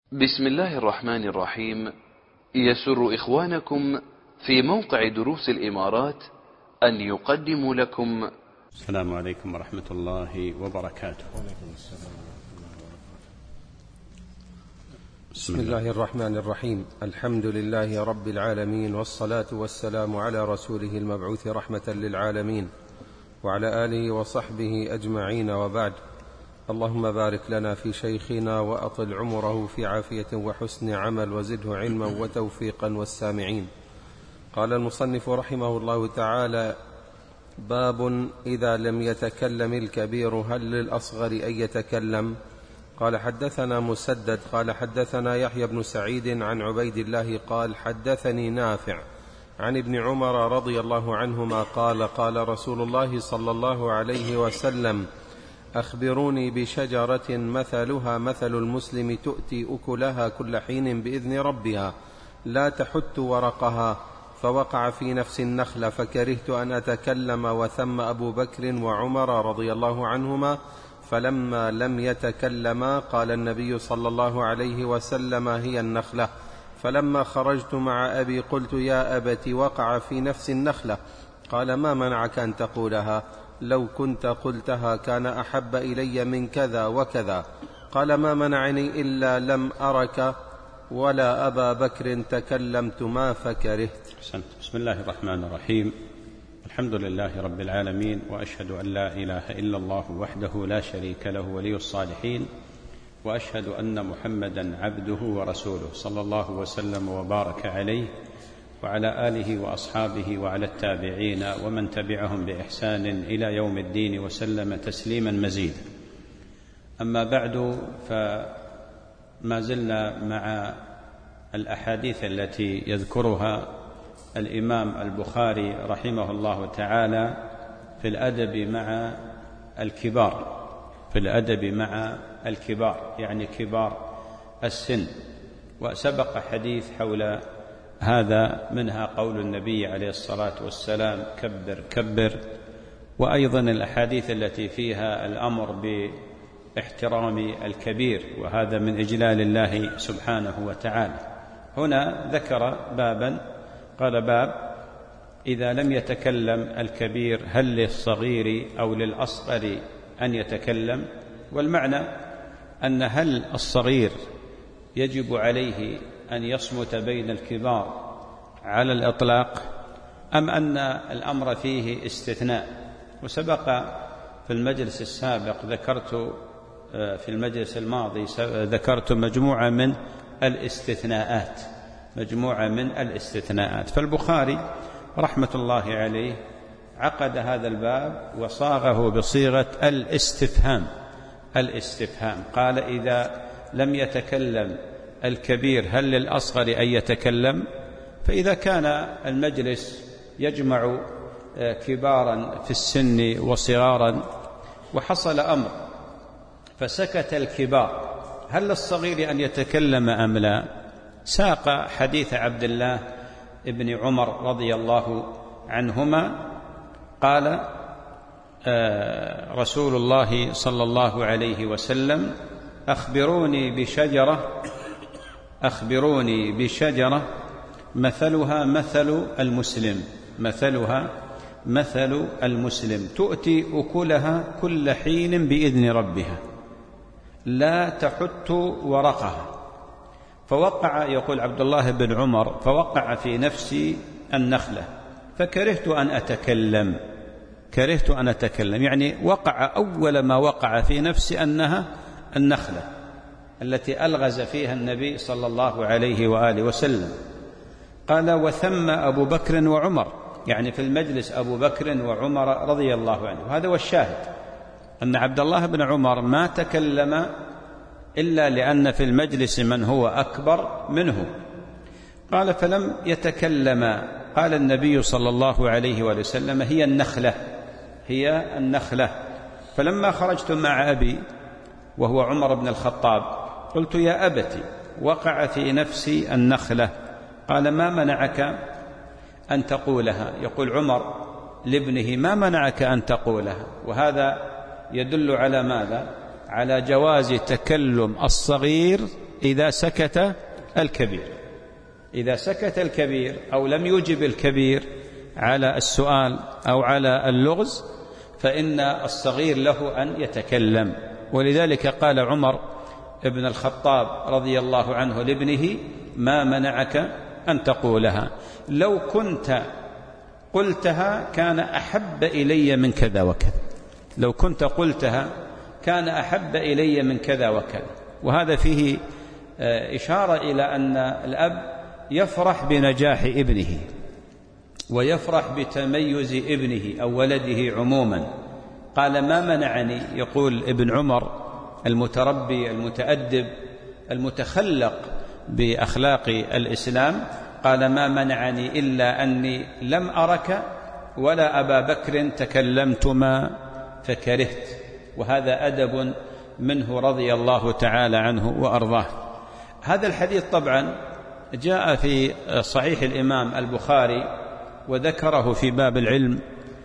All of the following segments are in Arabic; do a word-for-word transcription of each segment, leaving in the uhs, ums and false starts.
بسم الله الرحمن الرحيم. يسر إخوانكم في موقع دروس الإمارات أن يقدموا لكم. السلام عليكم ورحمة الله وبركاته. بسم الله الرحمن الرحيم. الحمد لله رب العالمين، والصلاة والسلام على رسوله المبعوث رحمة للعالمين وعلى آله وصحبه أجمعين، وبعد. اللهم بارك لنا في شيخنا وأطل عمره في عافية وحسن عمل، وزده علما وتوفيقا والسامعين. قال المصنف رحمه الله تعالى: باب إذا لم يتكلم الكبير هل للأصغر أن يتكلم؟ قال: حدثنا مسدد قال حدثنا يحيى بن سعيد عن عبيد الله قال: حدثني نافع عن ابن عمر رضي الله عنهما قال: قال رسول الله صلى الله عليه وسلم: أخبروني بشجرة مثلها مثل المسلم تؤتي أكلها كل حين بإذن ربها لا تحت ورقها. فوقع في نفس النخلة فكرهت أن أتكلم، وثم أبو بكر وعمر رضي الله عنهما. فلما لم يتكلما قال النبي صلى الله عليه وسلم: هي النخلة. فلما خرجت مع أبي قلت: يا أبت، وقع في نفس النخلة. قال: ما منعك أن تقولها؟ لو كنت قلتها كان أحب إلي من كذا وكذا. قال: ما منعني إلا لم أرك ولا أبا بكر تكلمت ما فكرهت. بسم الله الرحمن الرحيم. الحمد لله رب العالمين، وأشهد أن لا إله إلا الله وحده لا شريك له ولي الصالحين، وأشهد أن محمدا عبده ورسوله صلى الله وسلم وبارك عليه وعلى آله وأصحابه وعلى التابعين ومن تبعهم بإحسان إلى يوم الدين وسلم تسليما مزيدا. أما بعد، فما زلنا مع الأحاديث التي يذكرها الإمام البخاري رحمه الله تعالى في الأدب مع الكبار، في الأدب مع الكبار يعني كبار السن. وسبق حديث حول هذا، منها قول النبي عليه الصلاة والسلام: كبر كبر، وأيضا الأحاديث التي فيها الأمر باحترام الكبير، وهذا من إجلال الله سبحانه وتعالى. هنا ذكر بابا، قال: باب إذا لم يتكلم الكبير هل للصغير أو للأصغر أن يتكلم؟ والمعنى أن هل الصغير يجب عليه أن يصمت بين الكبار على الإطلاق، أم أن الأمر فيه استثناء؟ وسبق في المجلس السابق ذكرت في المجلس الماضي ذكرت مجموعة من الاستثناءات مجموعة من الاستثناءات فالبخاري رحمة الله عليه عقد هذا الباب وصاغه بصيغة الاستفهام الاستفهام قال: إذا لم يتكلم الكبير هل للأصغر أن يتكلم؟ فإذا كان المجلس يجمع كبارا في السن وصغارا وحصل أمر فسكت الكبار، هل للصغير أن يتكلم أم لا؟ ساق حديث عبد الله ابن عمر رضي الله عنهما قال: رسول الله صلى الله عليه وسلم: أخبروني بشجرة أخبروني بشجرة مثلها مثل المسلم مثلها مثل المسلم تؤتي أكلها كل حين بإذن ربها لا تحت ورقها. فوقع، يقول عبد الله بن عمر، فوقع في نفسي النخلة فكرهت أن أتكلم كرهت أن أتكلم يعني وقع أول ما وقع في نفسي أنها النخلة التي ألغز فيها النبي صلى الله عليه وآله وسلم. قال: وثم أبو بكر وعمر، يعني في المجلس أبو بكر وعمر رضي الله عنه. هذا هو الشاهد، أن عبد الله بن عمر ما تكلم إلا لأن في المجلس من هو أكبر منه. قال: فلم يتكلم. قال النبي صلى الله عليه وآله وسلم: هي النخلة هي النخلة. فلما خرجت مع أبي وهو عمر بن الخطاب قلت: يا أبتي، وقع في نفسي النخلة. قال: ما منعك أن تقولها؟ يقول عمر لابنه: ما منعك أن تقولها؟ وهذا يدل على ماذا؟ على جواز تكلم الصغير إذا سكت الكبير. إذا سكت الكبير أو لم يجب الكبير على السؤال أو على اللغز فإن الصغير له أن يتكلم. ولذلك قال عمر ابن الخطاب رضي الله عنه لابنه: ما منعك أن تقولها؟ لو كنت قلتها كان أحب إلي من كذا وكذا، لو كنت قلتها كان أحب إلي من كذا وكذا. وهذا فيه إشارة إلى أن الأب يفرح بنجاح ابنه ويفرح بتميز ابنه أو ولده عموما. قال: ما منعني، يقول ابن عمر المتربي المتأدب المتخلق بأخلاق الإسلام، قال: ما منعني إلا أني لم أرك ولا أبا بكر تكلمتما فكرهت. وهذا أدب منه رضي الله تعالى عنه وأرضاه. هذا الحديث طبعا جاء في صحيح الإمام البخاري وذكره في باب العلم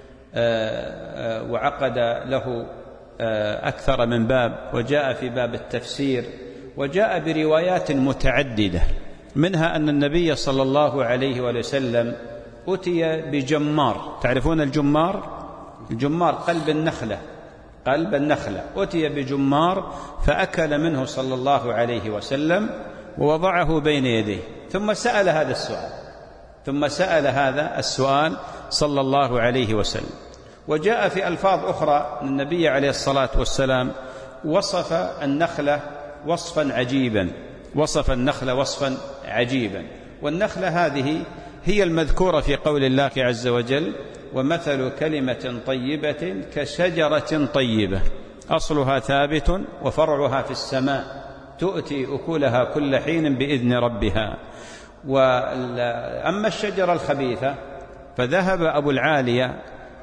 وعقد له أكثر من باب، وجاء في باب التفسير، وجاء بروايات متعددة، منها أن النبي صلى الله عليه وسلم أتي بجمار. تعرفون الجمار؟ الجمار قلب النخلة، قلب النخلة. أتي بجمار فأكل منه صلى الله عليه وسلم ووضعه بين يديه، ثم سأل هذا السؤال ثم سأل هذا السؤال صلى الله عليه وسلم. وجاء في ألفاظ أخرى أن النبي عليه الصلاة والسلام وصف النخلة وصفا عجيبا وصف النخلة وصفا عجيبا والنخلة هذه هي المذكورة في قول الله عز وجل: ومثل كلمة طيبة كشجرة طيبة أصلها ثابت وفرعها في السماء تؤتي أكلها كل حين بإذن ربها. وأما الشجرة الخبيثة فذهب أبو العالية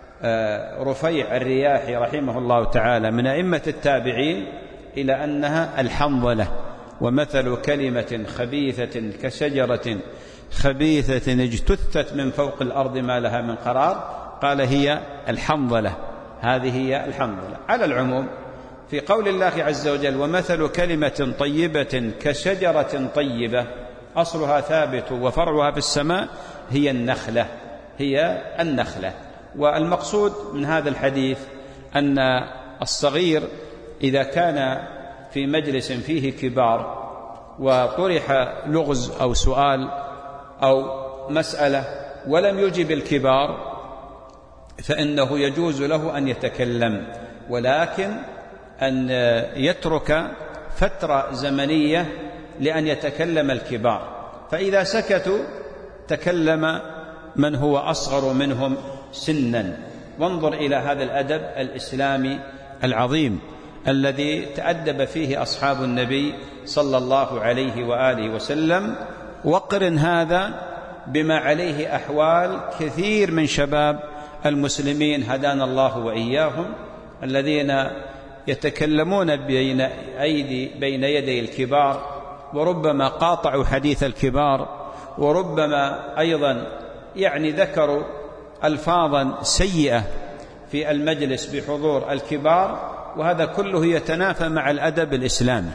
رفيع الرياحي رحمه الله تعالى من أئمة التابعين إلى أنها الحنظلة. ومثل كلمة خبيثة كشجرة خبيثة اجتثت من فوق الأرض ما لها من قرار، قال: هي الحنظلة، هذه هي الحنظلة. على العموم في قول الله عز وجل: ومثل كلمة طيبة كشجرة طيبة أصلها ثابت وفرعها في السماء، هي النخلة، هي النخلة. والمقصود من هذا الحديث أن الصغير إذا كان في مجلس فيه كبار وطرح لغز أو سؤال أو مسألة ولم يجب الكبار فإنه يجوز له أن يتكلم، ولكن أن يترك فترة زمنية لأن يتكلم الكبار. فإذا سكتوا تكلم من هو أصغر منهم سنا. وانظر إلى هذا الأدب الإسلامي العظيم الذي تأدب فيه أصحاب النبي صلى الله عليه وآله وسلم. وقرن هذا بما عليه أحوال كثير من شباب المسلمين هدانا الله وإياهم، الذين يتكلمون بين أيدي بين يدي الكبار، وربما قاطعوا حديث الكبار، وربما أيضا يعني ذكروا ألفاظا سيئة في المجلس بحضور الكبار، وهذا كله يتنافى مع الأدب الإسلامي.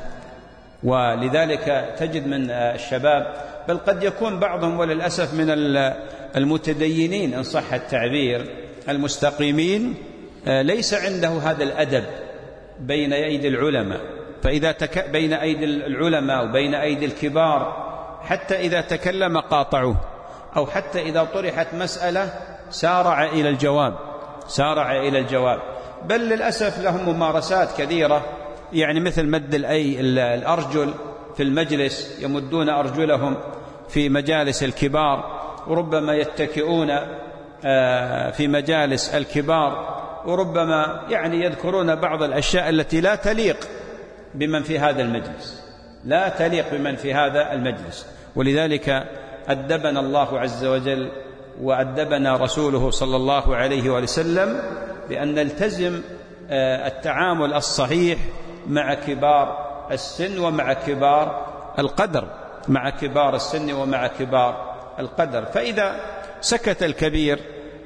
ولذلك تجد من الشباب، بل قد يكون بعضهم وللأسف من المتدينين إن صح التعبير المستقيمين، ليس عنده هذا الأدب بين أيدي العلماء. فإذا تك... بين أيدي العلماء وبين أيدي الكبار حتى إذا تكلم قاطعوه، أو حتى إذا طرحت مسألة سارع إلى الجواب سارع إلى الجواب بل للأسف لهم ممارسات كثيرة، يعني مثل مد الأي الأرجل في المجلس، يمدون أرجلهم في مجالس الكبار، وربما يتكئون في مجالس الكبار، وربما يعني يذكرون بعض الأشياء التي لا تليق بمن في هذا المجلس لا تليق بمن في هذا المجلس. ولذلك أدبنا الله عز وجل وأدبنا رسوله صلى الله عليه وسلم بأن نلتزم التعامل الصحيح مع كبار السن ومع كبار القدر مع كبار السن ومع كبار القدر. فإذا سكت الكبير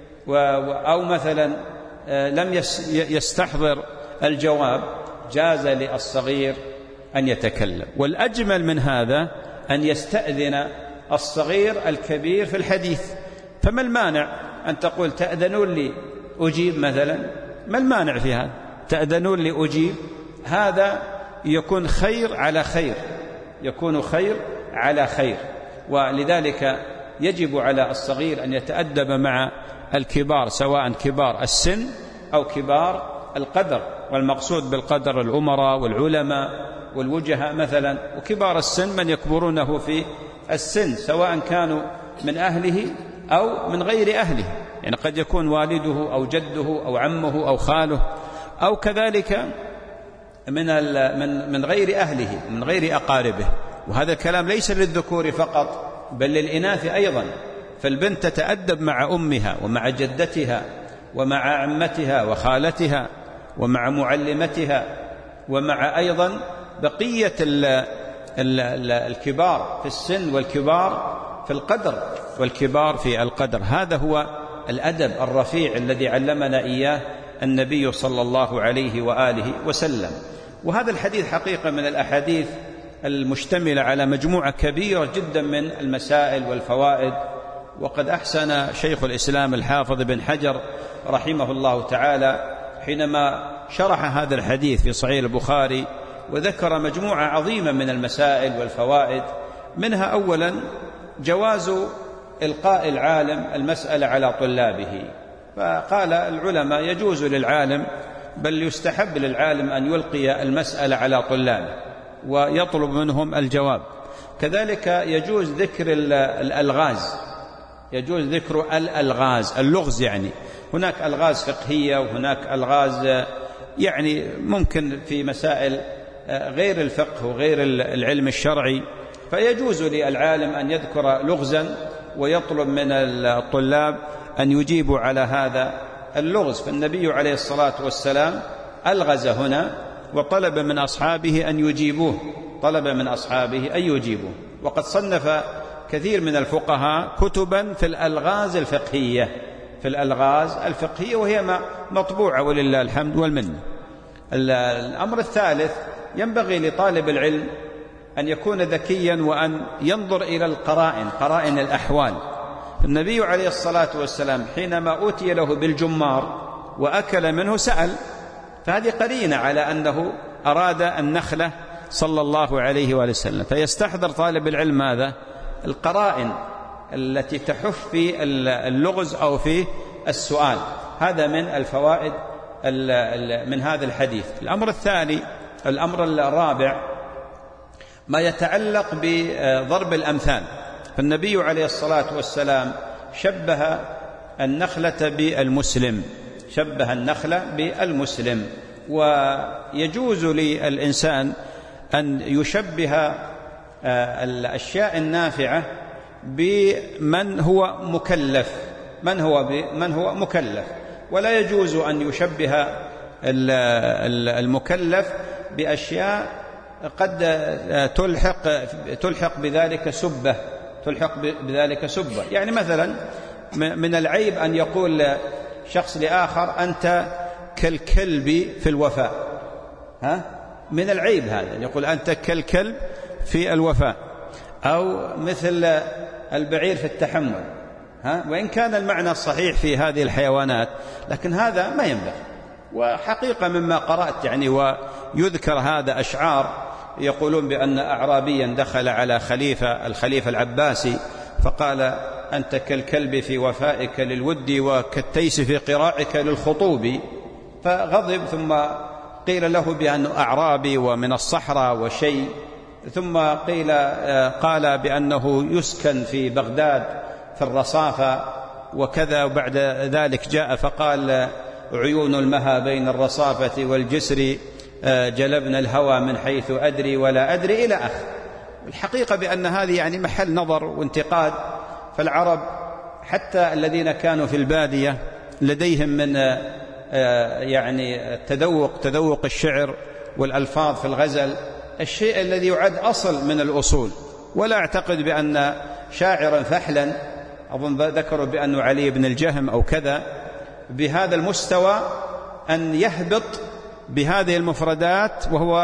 أو مثلا لم يستحضر الجواب، جاز للصغير أن يتكلم. والأجمل من هذا أن يستأذن الصغير الكبير في الحديث. فما المانع أن تقول تأذنون لي أجيب مثلا؟ ما المانع في هذا؟ تأذنون لي أجيب، هذا يكون خير على خير، يكون خير على خير. ولذلك يجب على الصغير أن يتأدب مع الكبار، سواء كبار السن أو كبار القدر، والمقصود بالقدر الأمراء والعلماء والوجهاء مثلا، وكبار السن من يكبرونه في السن سواء كانوا من أهله أو من غير أهله، يعني قد يكون والده أو جده أو عمه أو خاله، أو كذلك من من من غير أهله من غير أقاربه. وهذا الكلام ليس للذكور فقط بل للإناث أيضا. فالبنت تتأدب مع أمها ومع جدتها ومع عمتها وخالتها ومع معلمتها ومع أيضا بقية ال ال ال الكبار في السن والكبار في القدر والكبار في القدر. هذا هو الأدب الرفيع الذي علمنا إياه النبي صلى الله عليه وآله وسلم. وهذا الحديث حقيقة من الأحاديث المشتملة على مجموعة كبيرة جدا من المسائل والفوائد. وقد أحسن شيخ الإسلام الحافظ بن حجر رحمه الله تعالى حينما شرح هذا الحديث في صحيح البخاري وذكر مجموعة عظيمة من المسائل والفوائد. منها أولا جواز إلقاء العالم المسألة على طلابه. فقال العلماء يجوز للعالم بل يستحب للعالم أن يلقي المسألة على طلابه ويطلب منهم الجواب. كذلك يجوز ذكر الألغاز، يجوز ذكر الألغاز، اللغز يعني. هناك ألغاز فقهية وهناك ألغاز يعني ممكن في مسائل غير الفقه وغير العلم الشرعي، فيجوز للعالم أن يذكر لغزا ويطلب من الطلاب أن يجيبوا على هذا اللغز. فالنبي عليه الصلاة والسلام ألغز هنا وطلب من أصحابه أن يجيبوه، طلب من أصحابه أن يجيبوه. وقد صنف كثير من الفقهاء كتبا في الألغاز الفقهية، في الألغاز الفقهية، وهي مطبوعة ولله الحمد والمنة. الأمر الثالث، ينبغي لطالب العلم أن يكون ذكيا وأن ينظر إلى القرائن، قرائن الأحوال. النبي عليه الصلاة والسلام حينما أوتي له بالجمار وأكل منه سأل، فهذه قرينة على أنه أراد النخلة صلى الله عليه وآله وسلم. فيستحضر طالب العلم ماذا؟ القرائن التي تحف في اللغز أو في السؤال. هذا من الفوائد من هذا الحديث. الأمر الثاني، الأمر الرابع، ما يتعلق بضرب الأمثال. فالنبي عليه الصلاة والسلام شبه النخلة بالمسلم، شبه النخلة بالمسلم. ويجوز للإنسان أن يشبه الأشياء النافعة بمن هو مكلف، من هو من هو مكلف، ولا يجوز أن يشبه المكلف بأشياء قد تلحق تلحق بذلك سبة، تلحق بذلك سبة. يعني مثلا من العيب أن يقول شخص لآخر أنت كالكلب في الوفاء، ها؟ من العيب هذا أن يقول أنت كالكلب في الوفاء، أو مثل البعير في التحمل، ها؟ وإن كان المعنى الصحيح في هذه الحيوانات، لكن هذا ما ينبغي. وحقيقة مما قرأت يعني ويذكر هذا أشعار يقولون بأن أعرابيا دخل على خليفة الخليفة العباسي فقال أنت كالكلب في وفائك للود وكالتيس في قراعك للخطوب، فغضب. ثم قيل له بأنه أعرابي ومن الصحراء وشيء، ثم قيل قال بأنه يسكن في بغداد في الرصافة وكذا. وبعد ذلك جاء فقال عيون المها بين الرصافة والجسر جلبنا الهوى من حيث أدري ولا أدري إلى آخر. الحقيقة بأن هذه يعني محل نظر وانتقاد. فالعرب حتى الذين كانوا في البادية لديهم من يعني تذوق تذوق الشعر والألفاظ في الغزل الشيء الذي يعد أصل من الأصول. ولا أعتقد بأن شاعرا فحلا، أظن ذكروا بأنه علي بن الجهم أو كذا، بهذا المستوى أن يهبط بهذه المفردات وهو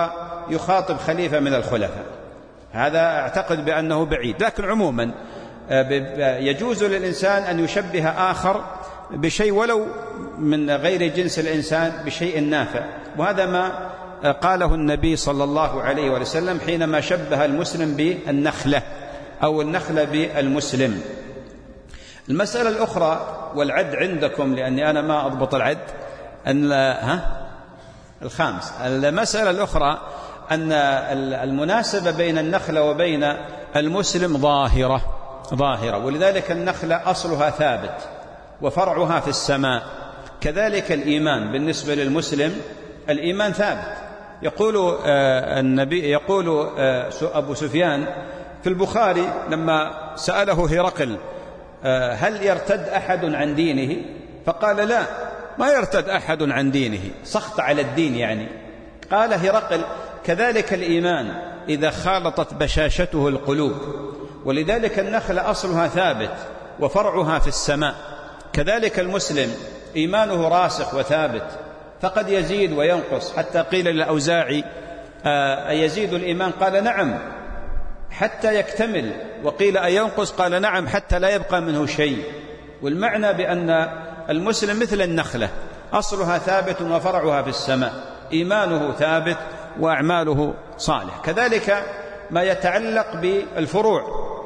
يخاطب خليفة من الخلفاء، هذا أعتقد بأنه بعيد. لكن عموما يجوز للإنسان أن يشبه آخر بشيء ولو من غير جنس الإنسان بشيء نافع، وهذا ما قاله النبي صلى الله عليه وسلم حينما شبه المسلم بالنخلة أو النخلة بالمسلم. المسألة الأخرى والعد عندكم لأني أنا ما أضبط العد، أن ها الخامس. المسألة الأخرى أن المناسبة بين النخلة وبين المسلم ظاهرة ظاهرة ولذلك النخلة أصلها ثابت وفرعها في السماء. كذلك الإيمان بالنسبة للمسلم، الإيمان ثابت. يقول النبي يقول أبو سفيان في البخاري لما سأله هرقل هل يرتد أحد عن دينه؟ فقال لا، ما يرتد أحد عن دينه، سخط على الدين يعني. قال هرقل كذلك الإيمان إذا خالطت بشاشته القلوب، ولذلك النخلة أصلها ثابت وفرعها في السماء. كذلك المسلم إيمانه راسخ وثابت، فقد يزيد وينقص، حتى قيل للأوزاعي أيزيد الإيمان؟ قال نعم حتى يكتمل، وقيل أينقص؟ قال نعم حتى لا يبقى منه شيء. والمعنى بأن المسلم مثل النخلة أصلها ثابت وفرعها في السماء، إيمانه ثابت وأعماله صالح. كذلك ما يتعلق بالفروع،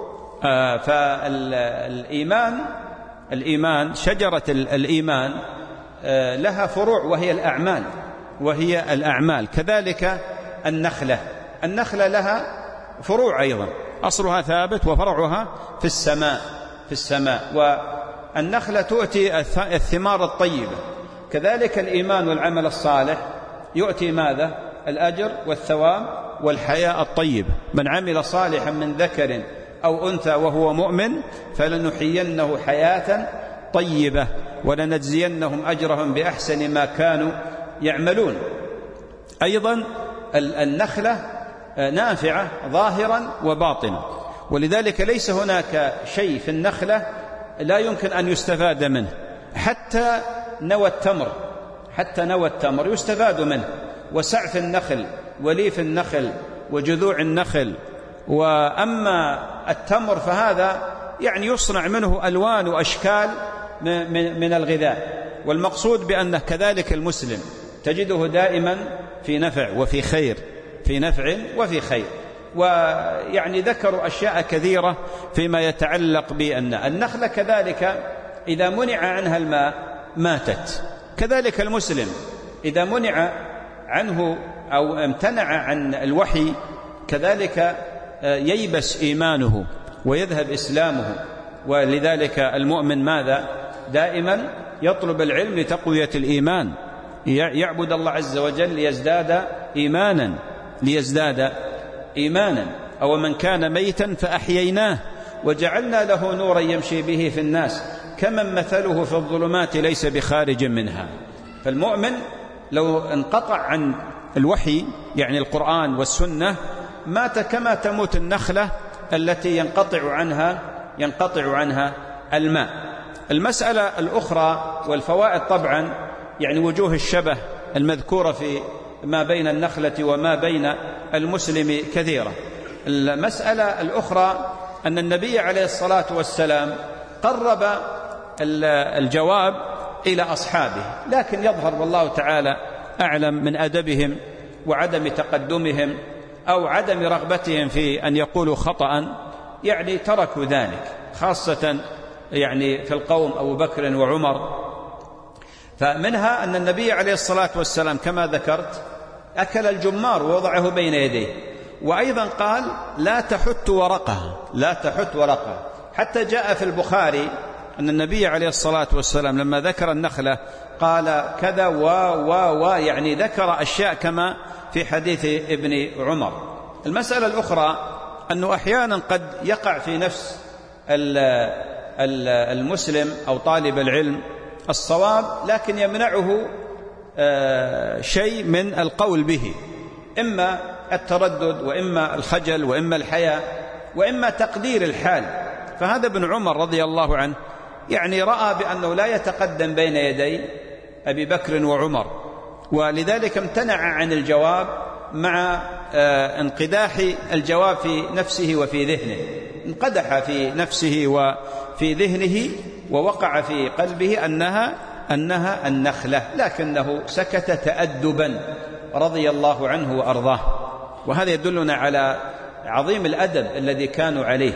فالإيمان الإيمان شجرة الإيمان لها فروع وهي الأعمال وهي الأعمال كذلك النخلة النخلة لها فروع أيضا، أصلها ثابت وفرعها في السماء في السماء والنخلة تؤتي الثمار الطيبة. كذلك الإيمان والعمل الصالح يؤتي ماذا؟ الأجر والثواب والحياة الطيبة. من عمل صالحا من ذكر أو أنثى وهو مؤمن فلنحيينه حياة طيبة ولنجزينهم أجرهم بأحسن ما كانوا يعملون. أيضا النخلة نافعة ظاهرا وباطنا، ولذلك ليس هناك شيء في النخلة لا يمكن أن يستفاد منه، حتى نوى التمر حتى نوى التمر يستفاد منه، وسعف النخل وليف النخل وجذوع النخل. وأما التمر فهذا يعني يصنع منه ألوان وأشكال من الغذاء. والمقصود بأنه كذلك المسلم تجده دائما في نفع وفي خير في نفع وفي خير. ويعني ذكروا أشياء كثيرة فيما يتعلق بأن النخلة كذلك إذا منع عنها الماء ماتت. كذلك المسلم إذا منع عنه أو امتنع عن الوحي كذلك ييبس إيمانه ويذهب إسلامه. ولذلك المؤمن ماذا؟ دائما يطلب العلم لتقوية الإيمان، يعبد الله عز وجل ليزداد إيمانا ليزداد إيمانا أو من كان ميتا فأحييناه وجعلنا له نورا يمشي به في الناس كمن مثله في الظلمات ليس بخارج منها. فالمؤمن لو انقطع عن الوحي يعني القرآن والسنة مات كما تموت النخلة التي ينقطع عنها ينقطع عنها الماء. المسألة الأخرى والفوائد طبعا يعني وجوه الشبه المذكورة في ما بين النخلة وما بين المسلم كثيرة. المسألة الأخرى أن النبي عليه الصلاة والسلام قرب الجواب إلى أصحابه، لكن يظهر والله تعالى أعلم من أدبهم وعدم تقدمهم أو عدم رغبتهم في أن يقولوا خطأ يعني تركوا ذلك، خاصة يعني في القوم أبو بكر وعمر. فمنها أن النبي عليه الصلاة والسلام كما ذكرت أكل الجمار ووضعه بين يديه، وأيضا قال لا تحت ورقها لا تحت ورقها حتى جاء في البخاري أن النبي عليه الصلاة والسلام لما ذكر النخلة قال كذا و و و يعني ذكر أشياء كما في حديث ابن عمر. المسألة الأخرى أنه أحيانا قد يقع في نفس المسلم أو طالب العلم الصواب لكن يمنعه شيء من القول به، إما التردد وإما الخجل وإما الحياء وإما تقدير الحال. فهذا ابن عمر رضي الله عنه يعني رأى بأنه لا يتقدم بين يدي أبي بكر وعمر، ولذلك امتنع عن الجواب مع انقداح الجواب في نفسه وفي ذهنه، انقدح في نفسه وفي ذهنه ووقع في قلبه أنها أنها النخلة، لكنه سكت تأدبا رضي الله عنه وأرضاه. وهذا يدلنا على عظيم الأدب الذي كانوا عليه.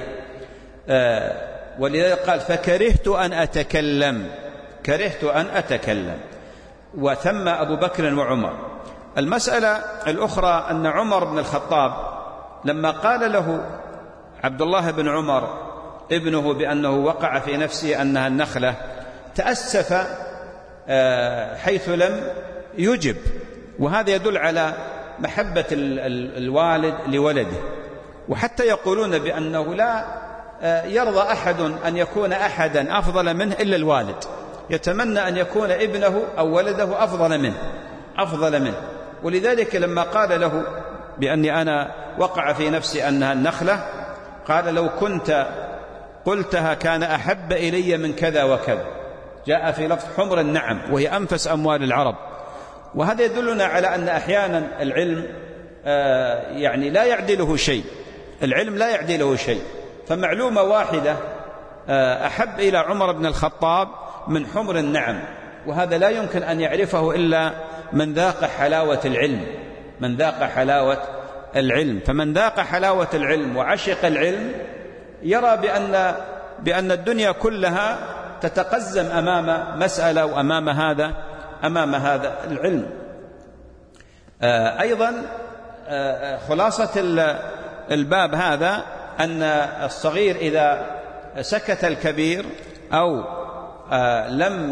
ولذلك قال فكرهت أن أتكلم، كرهت أن أتكلم. وثم أبو بكر وعمر. المسألة الأخرى أن عمر بن الخطاب لما قال له عبد الله بن عمر ابنه بأنه وقع في نفسه أنها النخلة، تأسف حيث لم يجب، وهذا يدل على محبة الوالد لولده. وحتى يقولون بأنه لا يرضى أحد أن يكون أحدا أفضل منه إلا الوالد، يتمنى أن يكون ابنه أو ولده أفضل منه أفضل منه ولذلك لما قال له بأني أنا وقع في نفسي أنها النخلة، قال لو كنت قلتها كان أحب إلي من كذا وكذا. جاء في لفظ حمر النعم وهي أنفس أموال العرب. وهذا يدلنا على أن أحيانا العلم يعني لا يعدله شيء، العلم لا يعدله شيء. فمعلومة واحدة أحب إلى عمر بن الخطاب من حمر النعم، وهذا لا يمكن أن يعرفه إلا من ذاق حلاوة العلم، من ذاق حلاوة العلم. فمن ذاق حلاوة العلم وعشق العلم يرى بأن بأن الدنيا كلها تتقزم أمام مسألة وأمام هذا أمام هذا العلم. أيضا خلاصة الباب هذا أن الصغير إذا سكت الكبير أو لم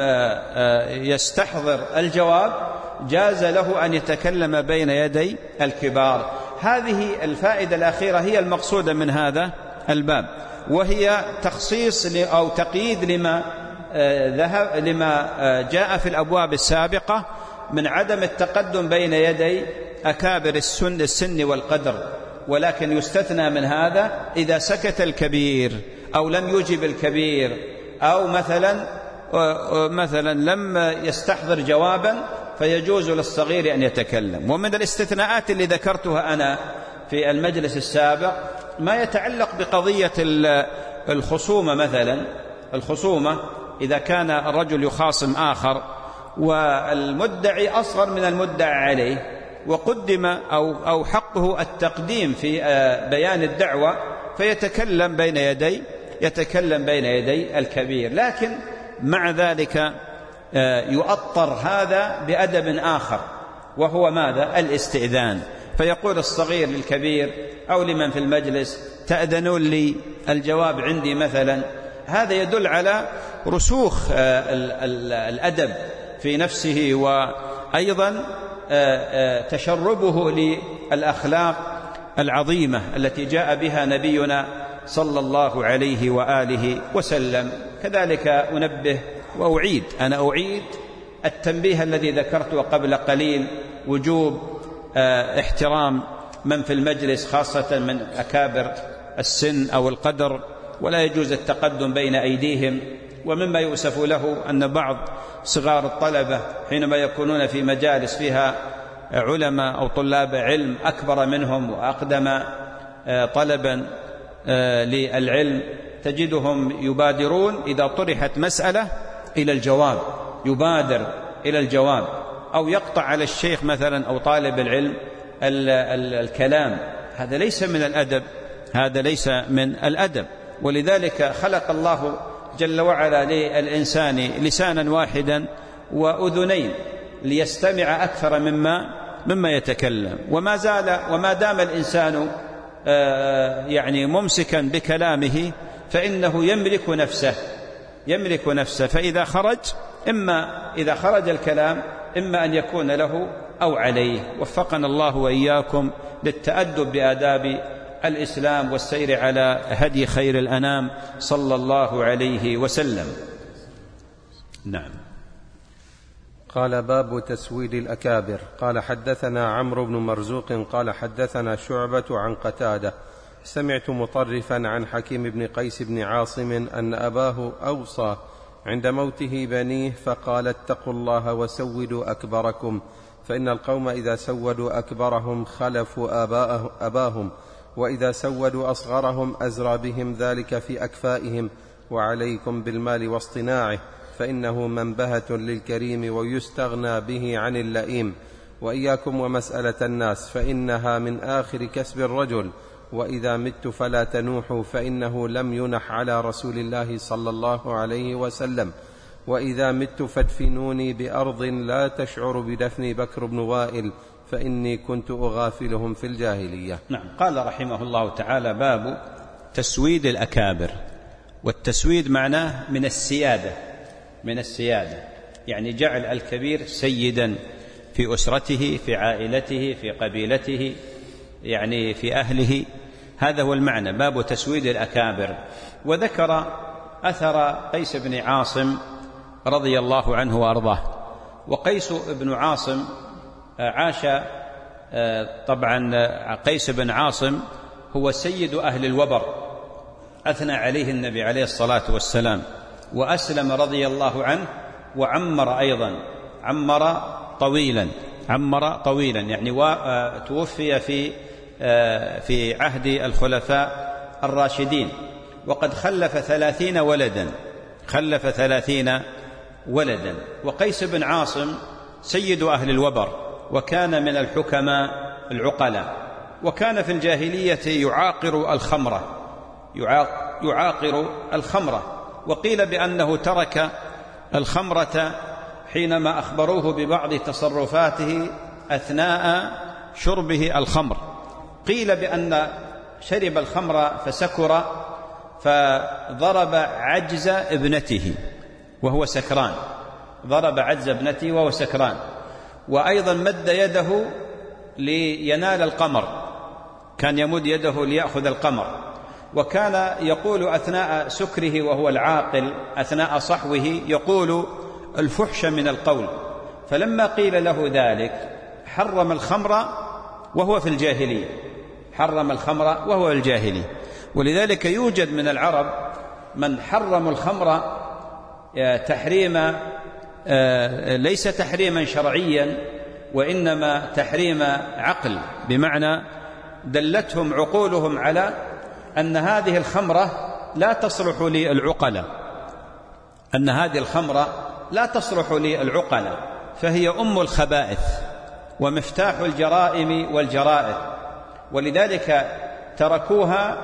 يستحضر الجواب جاز له أن يتكلم بين يدي الكبار. هذه الفائدة الأخيرة هي المقصودة من هذا الباب، وهي تخصيص أو تقييد لما ذهب لما جاء في الأبواب السابقة من عدم التقدم بين يدي أكابر السن السن والقدر. ولكن يستثنى من هذا إذا سكت الكبير أو لم يجب الكبير أو مثلا مثلا لم يستحضر جوابا، فيجوز للصغير أن يتكلم. ومن الاستثناءات اللي ذكرتها أنا في المجلس السابق ما يتعلق بقضية الخصومة. مثلا الخصومة إذا كان الرجل يخاصم آخر والمدعي أصغر من المدعى عليه، وقدم أو أو حقه التقديم في بيان الدعوة، فيتكلم بين يدي يتكلم بين يدي الكبير. لكن مع ذلك يؤطر هذا بأدب آخر، وهو ماذا؟ الاستئذان. فيقول الصغير للكبير أو لمن في المجلس تأذنون لي الجواب عندي مثلا. هذا يدل على رسوخ الأدب في نفسه، وأيضا تشربه للأخلاق العظيمة التي جاء بها نبينا صلى الله عليه وآله وسلم. كذلك أنبه وأعيد أنا أعيد التنبيه الذي ذكرته قبل قليل، وجوب احترام من في المجلس خاصة من أكابر السن أو القدر، ولا يجوز التقدم بين أيديهم. ومما يؤسف له أن بعض صغار الطلبة حينما يكونون في مجالس فيها علماء أو طلاب علم أكبر منهم وأقدم طلبا للعلم، تجدهم يبادرون إذا طرحت مسألة إلى الجواب، يبادر إلى الجواب، أو يقطع على الشيخ مثلا أو طالب العلم الكلام. هذا ليس من الأدب، هذا ليس من الأدب. ولذلك خلق الله جل وعلا للإنسان لسانا واحدا وأذنين ليستمع أكثر مما مما يتكلم. وما زال وما دام الإنسان يعني ممسكا بكلامه فإنه يملك نفسه يملك نفسه فإذا خرج إما إذا خرج الكلام إما أن يكون له أو عليه. وفقنا الله وإياكم للتأدب بآداب الإسلام والسير على هدي خير الأنام صلى الله عليه وسلم. نعم. قال باب تسويد الأكابر. قال حدثنا عمرو بن مرزوق قال حدثنا شعبة عن قتادة سمعت مطرفا عن حكيم بن قيس بن عاصم أن أباه أوصى عند موته بنيه فقال اتقوا الله وسودوا أكبركم فإن القوم إذا سودوا أكبرهم خلفوا أباهم، وإذا سودوا أصغرهم أزرى بهم ذلك في أكفائهم. وعليكم بالمال واصطناعه، فإنه منبهة للكريم ويستغنى به عن اللئيم. وإياكم ومسألة الناس، فإنها من آخر كسب الرجل. وإذا مت فلا تنوحوا، فإنه لم ينح على رسول الله صلى الله عليه وسلم. وإذا مت فادفنوني بأرض لا تشعر بدفن بكر بن وائل، فإني كنت أغافلهم في الجاهلية. نعم. قال رحمه الله تعالى: باب تسويد الأكابر. والتسويد معناه من السيادة، من السيادة يعني جعل الكبير سيدا في أسرته، في عائلته، في قبيلته، يعني في أهله. هذا هو المعنى، باب تسويد الأكابر. وذكر أثر قيس بن عاصم رضي الله عنه وأرضاه. وقيس بن عاصم عاش، طبعا قيس بن عاصم هو سيد أهل الوبر، أثنى عليه النبي عليه الصلاة والسلام، وأسلم رضي الله عنه، وعمر أيضا، عمر طويلا، عمر طويلا يعني توفي في في عهد الخلفاء الراشدين، وقد خلف ثلاثين ولدا، خلف ثلاثين ولدا. وقيس بن عاصم سيد أهل الوبر، وكان من الحكماء العقلاء، وكان في الجاهلية يعاقر الخمرة، يعاقر الخمرة. وقيل بأنه ترك الخمرة حينما أخبروه ببعض تصرفاته أثناء شربه الخمر. قيل بأن شرب الخمر فسكر، فضرب عجز ابنته وهو سكران، ضرب عجز ابنته وهو سكران. وأيضا مد يده لينال القمر، كان يمد يده ليأخذ القمر. وكان يقول أثناء سكره وهو العاقل، أثناء صحوه، يقول الفحش من القول. فلما قيل له ذلك حرم الخمر وهو في الجاهلية، حرم الخمر وهو في الجاهلية. ولذلك يوجد من العرب من حرم الخمر تحريم ليس تحريما شرعيا، وإنما تحريم عقل، بمعنى دلتهم عقولهم على أن هذه الخمرة لا تصلح للعقلاء، أن هذه الخمرة لا تصلح للعقلاء، فهي أم الخبائث ومفتاح الجرائم والجرائم. ولذلك تركوها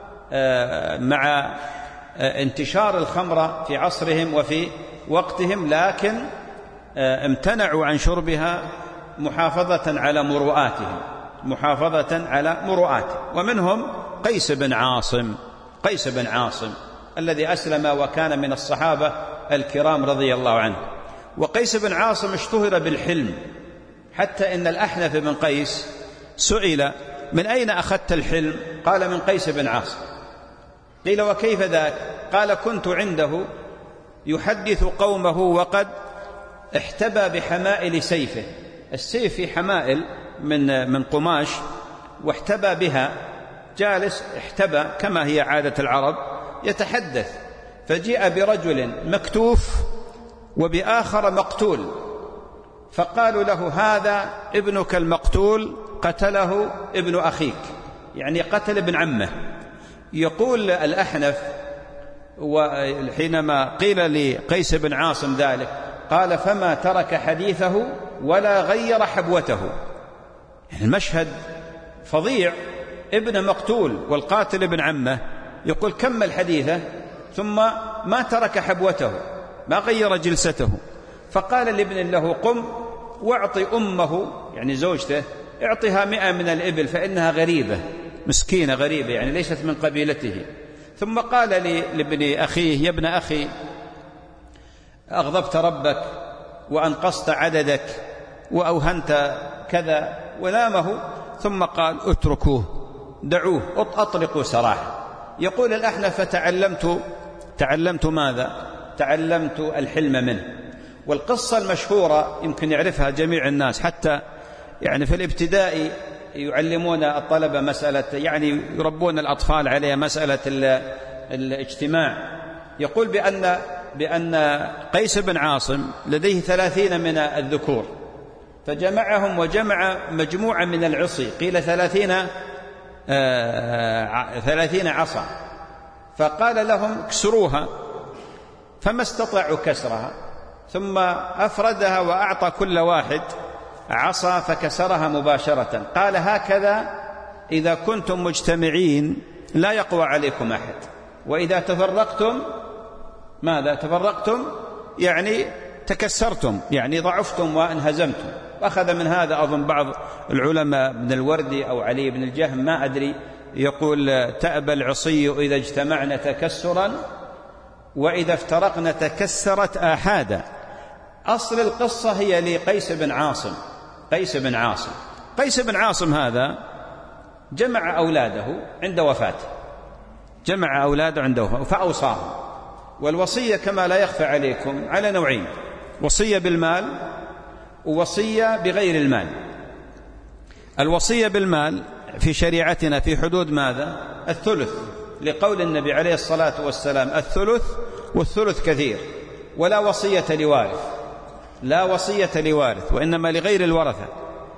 مع انتشار الخمر في عصرهم وفي وقتهم، لكن امتنعوا عن شربها محافظة على مروءاتهم، محافظة على مروءاتهم. ومنهم قيس بن عاصم، قيس بن عاصم الذي أسلم وكان من الصحابة الكرام رضي الله عنه. وقيس بن عاصم اشتهر بالحلم، حتى إن الأحنف بن قيس سئل: من أين أخذت الحلم؟ قال: من قيس بن عاصم. قيل: وكيف ذاك؟ قال: كنت عنده يحدث قومه وقد احتبى بحمائل سيفه، السيف في حمائل من من قماش، واحتبى بها، جالس احتبى كما هي عادة العرب، يتحدث. فجيء برجل مكتوف وبآخر مقتول، فقالوا له: هذا ابنك المقتول قتله ابن أخيك، يعني قتل ابن عمه. يقول الأحنف: وحينما قيل لقيس بن عاصم ذلك قال: فما ترك حديثه ولا غير حبوته. يعني المشهد فظيع، ابن مقتول والقاتل ابن عمه، يقول كمل حديثه ثم ما ترك حبوته، ما غير جلسته. فقال لابن له: قم واعطي أمه، يعني زوجته، اعطها مئة من الإبل فإنها غريبة، مسكينة غريبة، يعني ليست من قبيلته. ثم قال لابن أخيه: يا ابن أخي، أغضبت ربك وأنقصت عددك وأوهنت كذا، ولامه. ثم قال: اتركوه، دعوه، أطلقوا سراحه. يقول الأحنف: فتعلمت تعلمت ماذا؟ تعلمت الحلم منه. والقصة المشهورة يمكن يعرفها جميع الناس، حتى يعني في الابتدائي يعلمون الطلبة مسألة، يعني يربون الأطفال عليها، مسألة الاجتماع. يقول بأن بأن قيس بن عاصم لديه ثلاثين من الذكور، فجمعهم وجمع مجموعة من العصي، قيل ثلاثين آه ثلاثين عصا، فقال لهم اكسروها، فما استطاعوا كسرها، ثم أفردها وأعطى كل واحد عصا فكسرها مباشرة. قال هكذا إذا كنتم مجتمعين لا يقوى عليكم أحد، وإذا تفرقتم ماذا؟ تفرقتم يعني تكسرتم، يعني ضعفتم وانهزمتم. وأخذ من هذا أظن بعض العلماء ابن الوردي أو علي بن الجهم ما أدري، يقول تأبى العصي إذا اجتمعنا تكسرا وإذا افترقنا تكسرت آحادا. أصل القصة هي لقيس بن عاصم. قيس بن عاصم قيس بن عاصم هذا جمع أولاده عند وفاته، جمع أولاده عند وفاته فأوصاهم. والوصية كما لا يخفى عليكم على نوعين: وصية بالمال ووصية بغير المال. الوصية بالمال في شريعتنا في حدود ماذا؟ الثلث، لقول النبي عليه الصلاة والسلام الثلث والثلث كثير، ولا وصية لوارث، لا وصية لوارث وإنما لغير الورثة،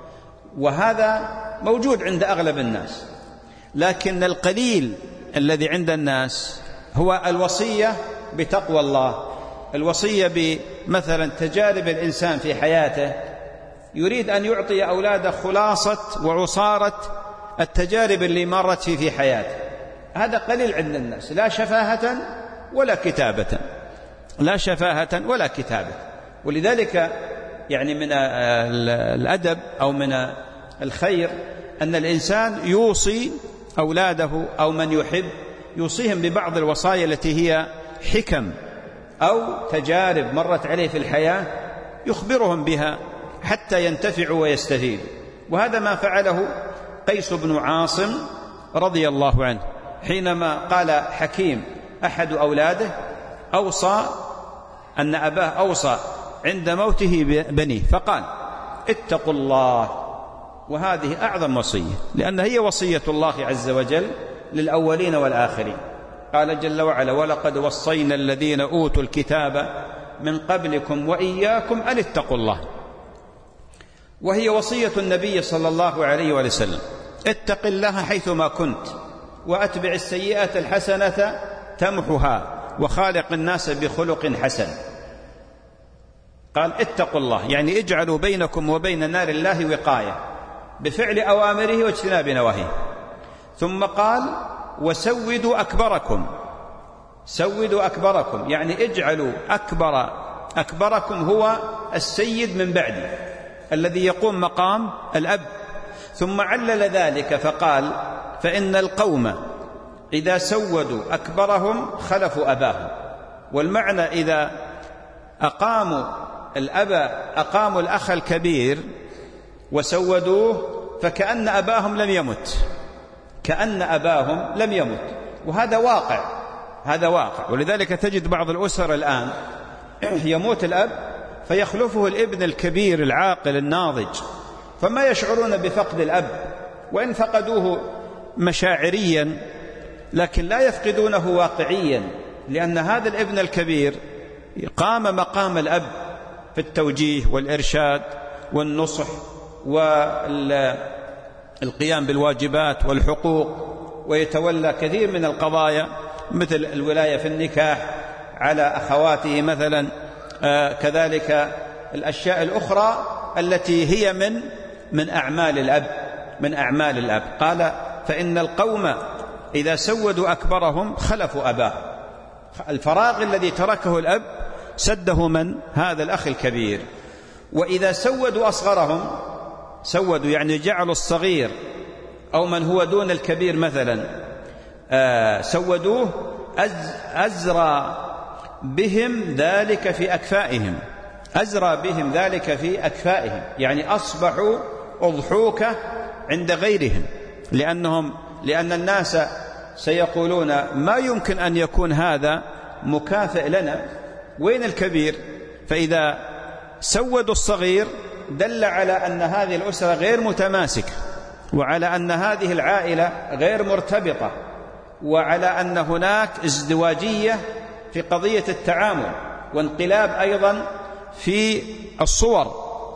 وهذا موجود عند أغلب الناس. لكن القليل الذي عند الناس هو الوصية بتقوى الله، الوصية بمثلا تجارب الإنسان في حياته، يريد أن يعطي أولاده خلاصة وعصارة التجارب اللي مرت فيه في حياته. هذا قليل عند الناس، لا شفاهة ولا كتابة، لا شفاهة ولا كتابة. ولذلك يعني من الأدب أو من الخير أن الإنسان يوصي أولاده أو من يحب يوصيهم ببعض الوصايا التي هي حكم أو تجارب مرت عليه في الحياة، يخبرهم بها حتى ينتفعوا ويستفيدوا. وهذا ما فعله قيس بن عاصم رضي الله عنه، حينما قال حكيم أحد أولاده أوصى أن أباه أوصى عند موته بنيه، فقال اتقوا الله. وهذه أعظم وصية، لأن هي وصية الله عز وجل للأولين والآخرين. قال جل وعلا ولقد وصينا الذين أوتوا الكتاب من قبلكم وإياكم أن اتقوا الله. وهي وصية النبي صلى الله عليه وسلم اتق الله حيثما كنت وأتبع السيئة الحسنة تمحها وخالق الناس بخلق حسن. قال اتقوا الله يعني اجعلوا بينكم وبين نار الله وقاية بفعل أوامره واجتناب نواهيه. ثم قال وسودوا أكبركم، سودوا أكبركم يعني اجعلوا أكبر أكبركم هو السيد من بعدي الذي يقوم مقام الأب. ثم علل ذلك فقال فإن القوم إذا سودوا أكبرهم خلفوا أباهم. والمعنى إذا أقاموا الأب أقاموا الأخ الكبير وسودوه فكأن أباهم لم يمت، كأن أباهم لم يمت. وهذا واقع، هذا واقع. ولذلك تجد بعض الأسر الآن يموت الأب فيخلفه الابن الكبير العاقل الناضج، فما يشعرون بفقد الأب، وإن فقدوه مشاعريا لكن لا يفقدونه واقعيا، لأن هذا الابن الكبير قام مقام الأب في التوجيه والإرشاد والنصح والقيام بالواجبات والحقوق، ويتولى كثير من القضايا مثل الولاية في النكاح على أخواته مثلا، آه كذلك الأشياء الأخرى التي هي من من أعمال الأب من أعمال الأب. قال فإن القوم إذا سودوا أكبرهم خلفوا أباه، الفراغ الذي تركه الأب سده من هذا الأخ الكبير. وإذا سودوا أصغرهم، سودوا يعني جعلوا الصغير أو من هو دون الكبير مثلا آه سودوه أز أزرى بهم ذلك في أكفائهم، أزرى بهم ذلك في أكفائهم يعني أصبحوا أضحوكة عند غيرهم، لأنهم لأن الناس سيقولون ما يمكن أن يكون هذا مكافئ لنا، وين الكبير؟ فإذا سودوا الصغير دل على أن هذه الأسرة غير متماسكة، وعلى أن هذه العائلة غير مرتبطة، وعلى أن هناك ازدواجية في قضية التعامل، وانقلاب أيضا في الصور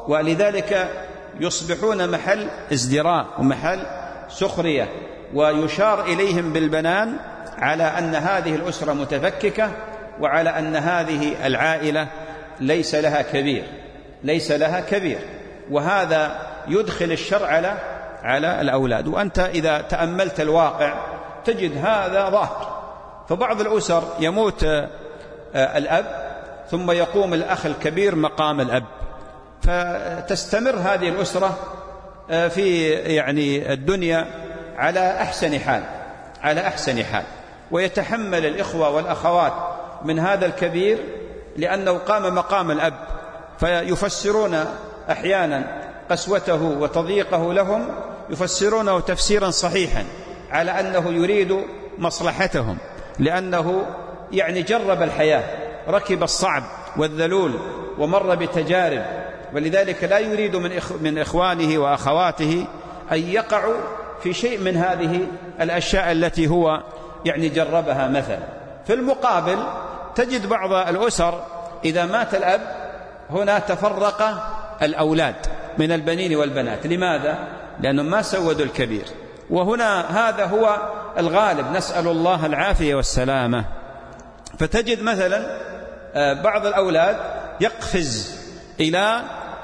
ولذلك يصبحون محل ازدراء ومحل سخرية، ويشار إليهم بالبنان على أن هذه الأسرة متفككة، وعلى أن هذه العائلة ليس لها كبير ليس لها كبير وهذا يدخل الشر على على الأولاد. وأنت إذا تأملت الواقع تجد هذا ظاهر. فبعض الأسر يموت الأب ثم يقوم الأخ الكبير مقام الأب، فتستمر هذه الأسرة في يعني الدنيا على أحسن حال على أحسن حال ويتحمل الإخوة والأخوات من هذا الكبير لأنه قام مقام الأب، فيفسرون أحيانا قسوته وتضييقه لهم يفسرونه تفسيرا صحيحا على أنه يريد مصلحتهم، لأنه يعني جرب الحياة، ركب الصعب والذلول ومر بتجارب، ولذلك لا يريد من من إخوانه وأخواته أن يقعوا في شيء من هذه الأشياء التي هو يعني جربها. مثلا في المقابل تجد بعض الأسر إذا مات الأب هنا تفرق الأولاد من البنين والبنات. لماذا؟ لأنهم ما سودوا الكبير، وهنا هذا هو الغالب، نسأل الله العافية والسلامة. فتجد مثلا بعض الأولاد يقفز إلى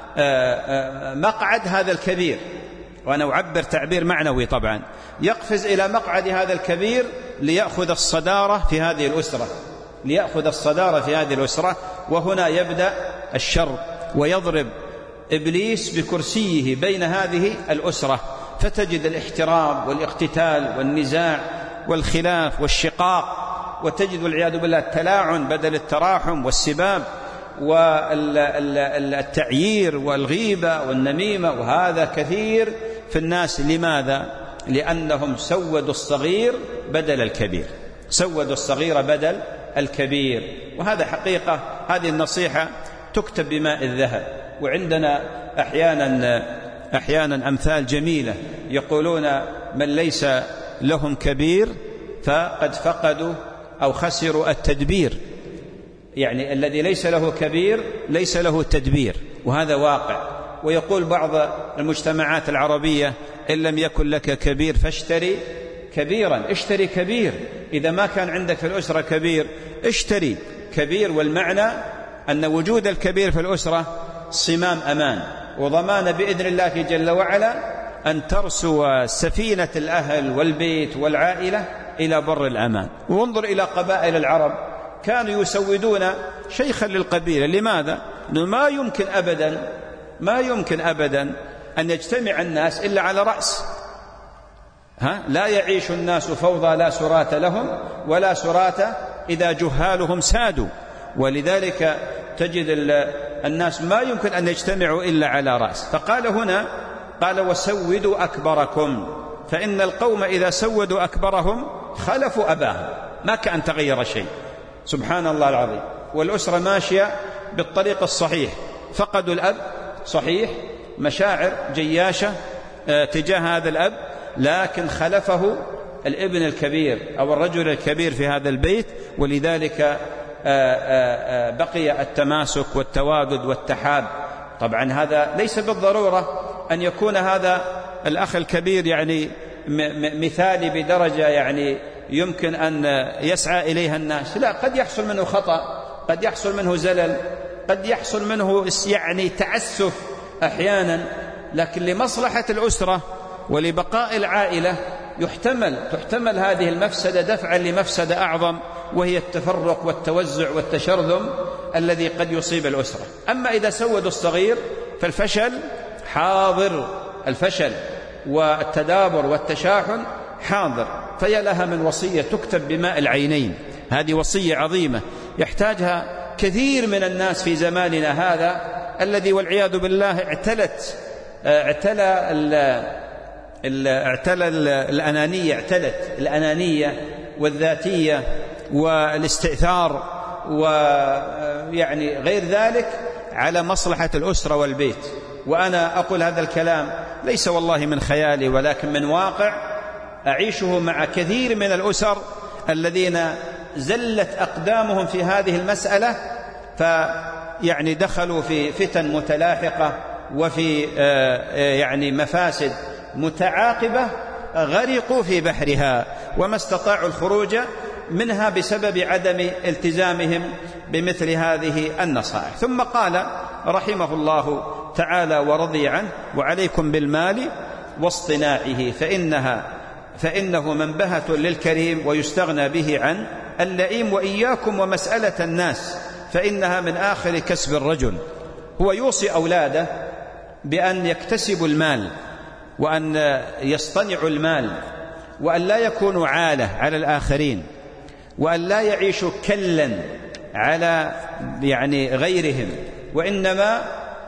مقعد هذا الكبير، وأنا أعبر تعبير معنوي طبعا، يقفز إلى مقعد هذا الكبير ليأخذ الصدارة في هذه الأسرة ليأخذ الصدارة في هذه الأسرة وهنا يبدأ الشر، ويضرب إبليس بكرسيه بين هذه الأسرة، فتجد الاحتراب والاقتتال والنزاع والخلاف والشقاق، وتجد والعياذ بالله التلاعن بدل التراحم والسباب والتعيير والغيبة والنميمة، وهذا كثير في الناس. لماذا؟ لأنهم سودوا الصغير بدل الكبير سودوا الصغير بدل الكبير. وهذا حقيقة، هذه النصيحة تكتب بماء الذهب. وعندنا أحيانا أحيانا أمثال جميلة يقولون من ليس لهم كبير فقد فقدوا أو خسروا التدبير، يعني الذي ليس له كبير ليس له تدبير، وهذا واقع. ويقول بعض المجتمعات العربية إن لم يكن لك كبير فاشتري كبيرا. اشتري كبير، إذا ما كان عندك في الأسرة كبير اشتري كبير. والمعنى أن وجود الكبير في الأسرة صمام أمان وضمان بإذن الله جل وعلا أن ترسو سفينة الأهل والبيت والعائلة إلى بر الأمان. وانظر إلى قبائل العرب، كانوا يسودون شيخا للقبيلة. لماذا؟ لأنه ما يمكن أبدا ما يمكن أبدا أن يجتمع الناس إلا على رأس. ها؟ لا يعيش الناس فوضى لا سرات لهم ولا سرات إذا جهالهم سادوا. ولذلك تجد الناس ما يمكن أن يجتمعوا إلا على رأس. فقال هنا قال وسودوا أكبركم، فإن القوم إذا سودوا أكبرهم خلفوا أباهم، ما كان تغير شيء. سبحان الله العظيم. والأسرة ماشية بالطريق الصحيح، فقدوا الأب صحيح، مشاعر جياشة تجاه هذا الأب، لكن خلفه الابن الكبير أو الرجل الكبير في هذا البيت، ولذلك بقي التماسك والتوادد والتحاب. طبعا هذا ليس بالضرورة أن يكون هذا الأخ الكبير يعني مثالي بدرجة يعني يمكن أن يسعى إليها الناس، لا، قد يحصل منه خطأ، قد يحصل منه زلل، قد يحصل منه يعني تعسف أحيانا، لكن لمصلحة الأسرة ولبقاء العائلة يحتمل تحتمل هذه المفسدة دفعا لمفسدة أعظم، وهي التفرق والتوزع والتشرذم الذي قد يصيب الأسرة. أما إذا سودوا الصغير فالفشل حاضر، الفشل والتدابر والتشاحن حاضر. فيا لها من وصية تكتب بماء العينين، هذه وصية عظيمة يحتاجها كثير من الناس في زماننا هذا الذي والعياذ بالله اعتلت اعتلى اعتلى الأنانية اعتلت الأنانية والذاتية والاستئثار ويعني غير ذلك على مصلحة الأسرة والبيت. وأنا أقول هذا الكلام ليس والله من خيالي، ولكن من واقع أعيشه مع كثير من الأسر الذين زلت أقدامهم في هذه المسألة، فيعني دخلوا في فتن متلاحقة وفي يعني مفاسد متعاقبة غرقوا في بحرها وما استطاعوا الخروج منها بسبب عدم التزامهم بمثل هذه النصائح. ثم قال رحمه الله تعالى ورضي عنه: وعليكم بالمال واصطناعه فإنها فإنه منبهة للكريم ويستغنى به عن اللئيم، وإياكم ومسألة الناس فإنها من آخر كسب الرجل. هو يوصي أولاده بأن يكتسبوا المال وأن يصطنعوا المال وأن لا يكونوا عالة على الآخرين وأن لا يعيشوا كلا على يعني غيرهم، وإنما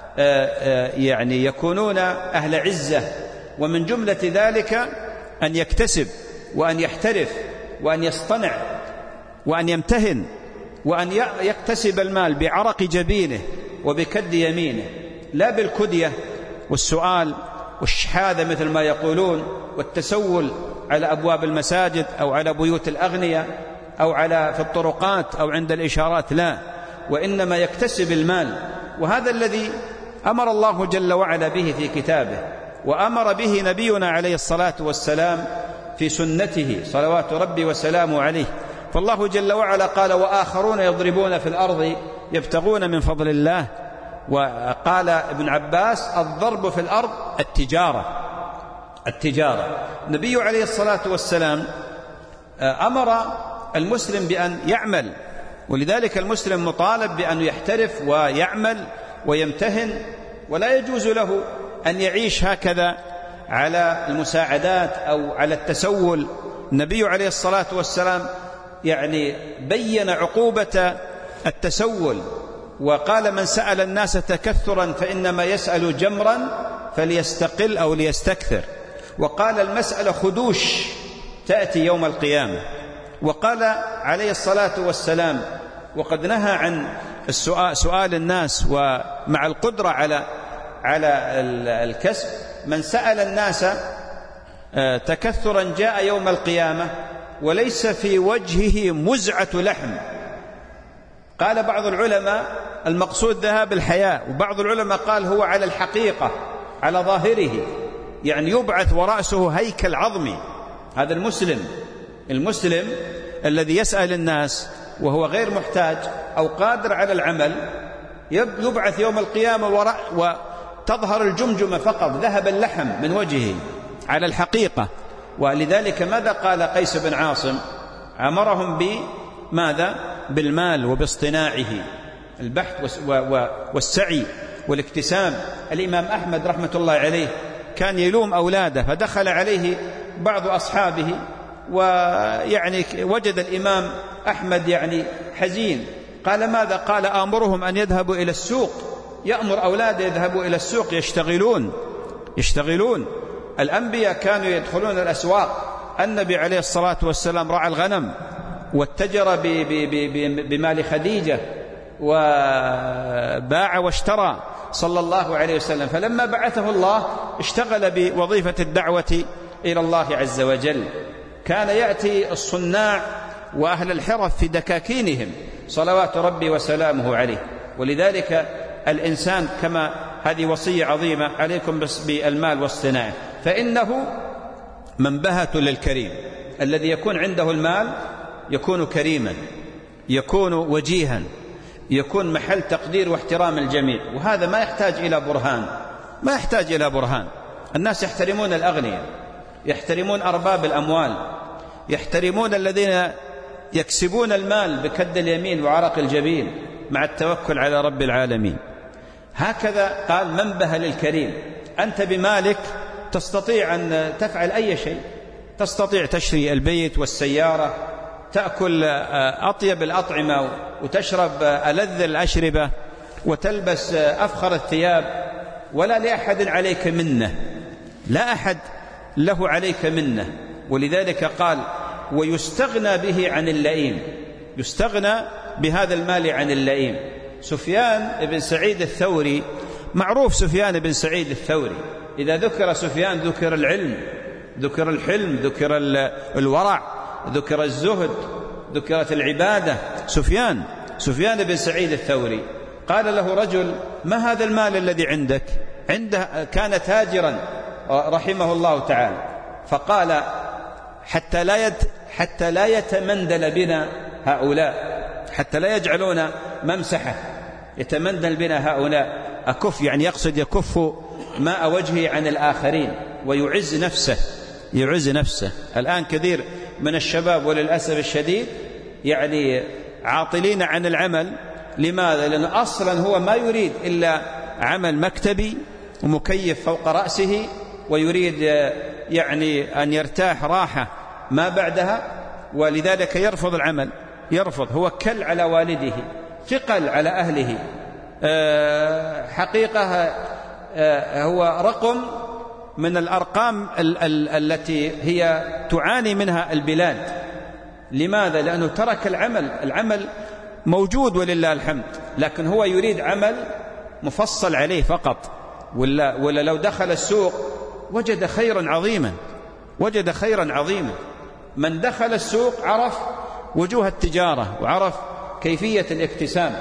يعني يكونون أهل عزة. ومن جملة ذلك أن يكتسب وأن يحترف وأن يصطنع وأن يمتهن وأن يكتسب المال بعرق جبينه وبكد يمينه، لا بالكدية والسؤال والشحاذة مثل ما يقولون والتسول على أبواب المساجد أو على بيوت الأغنياء أو على في الطرقات أو عند الإشارات، لا، وإنما يكتسب المال. وهذا الذي أمر الله جل وعلا به في كتابه، وأمر به نبينا عليه الصلاة والسلام في سنته صلوات ربي وسلامه عليه. فالله جل وعلا قال: وآخرون يضربون في الأرض يبتغون من فضل الله. وقال ابن عباس: الضرب في الأرض التجارة التجارة النبي عليه الصلاة والسلام أمر المسلم بأن يعمل، ولذلك المسلم مطالب بأن يحترف ويعمل ويمتهن، ولا يجوز له أن يعيش هكذا على المساعدات أو على التسول. النبي عليه الصلاة والسلام يعني بين عقوبة التسول وقال: من سأل الناس تكثرا فإنما يسأل جمرا فليستقل أو ليستكثر. وقال: المسألة خدوش تأتي يوم القيامة. وقال عليه الصلاة والسلام: وقد نهى عن السؤال سؤال الناس ومع القدرة على على الكسب، من سأل الناس تكثرا جاء يوم القيامة وليس في وجهه مزعة لحم. قال بعض العلماء المقصود ذهاب الحياء، وبعض العلماء قال هو على الحقيقة على ظاهره، يعني يبعث ورأسه هيكل عظمي. هذا المسلم المسلم الذي يسأل الناس وهو غير محتاج أو قادر على العمل يبعث يوم القيامة وتظهر الجمجمة فقط، ذهب اللحم من وجهه على الحقيقة. ولذلك ماذا قال قيس بن عاصم؟ أمرهم بماذا؟ بالمال وباصطناعه، البحث والسعي والاكتساب. الإمام أحمد رحمة الله عليه كان يلوم أولاده، فدخل عليه بعض أصحابه ويعني وجد الإمام أحمد يعني حزين. قال: ماذا؟ قال: آمرهم أن يذهبوا إلى السوق. يأمر أولاده يذهبوا إلى السوق يشتغلون يشتغلون الأنبياء كانوا يدخلون الأسواق. النبي عليه الصلاة والسلام رعى الغنم واتجر بمال خديجة وباع واشترى صلى الله عليه وسلم. فلما بعثه الله اشتغل بوظيفة الدعوة إلى الله عز وجل. كان يأتي الصناع وأهل الحرف في دكاكينهم صلوات ربي وسلامه عليه. ولذلك الإنسان كما هذه وصية عظيمة عليكم بالمال واصطناعه، فإنه منبهة للكريم. الذي يكون عنده المال يكون كريما، يكون وجيها، يكون محل تقدير واحترام الجميع. وهذا ما يحتاج إلى برهان، ما يحتاج إلى برهان. الناس يحترمون الأغنياء، يحترمون أرباب الأموال، يحترمون الذين يكسبون المال بكد اليمين وعرق الجبين مع التوكل على رب العالمين. هكذا قال: منبه للكريم. أنت بمالك تستطيع أن تفعل أي شيء، تستطيع تشتري البيت والسيارة، تأكل أطيب الأطعمة وتشرب ألذ الأشربة وتلبس أفخر الثياب، ولا لأحد عليك منه، لا أحد له عليك منه. ولذلك قال: ويستغنى به عن اللئيم، يستغنى بهذا المال عن اللئيم. سفيان بن سعيد الثوري معروف، سفيان بن سعيد الثوري إذا ذكر سفيان ذكر العلم، ذكر الحلم، ذكر الورع، ذكر الزهد، ذكرت العبادة. سفيان سفيان بن سعيد الثوري قال له رجل: ما هذا المال الذي عندك؟ عنده كان تاجرا رحمه الله تعالى، فقال حتى لا يت حتى لا يتمندل بنا هؤلاء، حتى لا يجعلون ممسحة يتمندل بنا هؤلاء، أكف يعني يقصد يكف ماء وجهه عن الآخرين ويعز نفسه يعز نفسه. الآن كثير من الشباب وللأسف الشديد يعني عاطلين عن العمل. لماذا؟ لأن أصلا هو ما يريد إلا عمل مكتبي ومكيف فوق رأسه، ويريد يعني أن يرتاح راحة ما بعدها، ولذلك يرفض العمل، يرفض. هو كل على والده، ثقل على أهله، حقيقة هو رقم من الأرقام التي هي تعاني منها البلاد. لماذا؟ لأنه ترك العمل. العمل موجود ولله الحمد، لكن هو يريد عمل مفصل عليه فقط، ولا, ولا لو دخل السوق وجد خيرا عظيما، وجد خيرا عظيما. من دخل السوق عرف وجوه التجارة وعرف كيفية الاكتساب.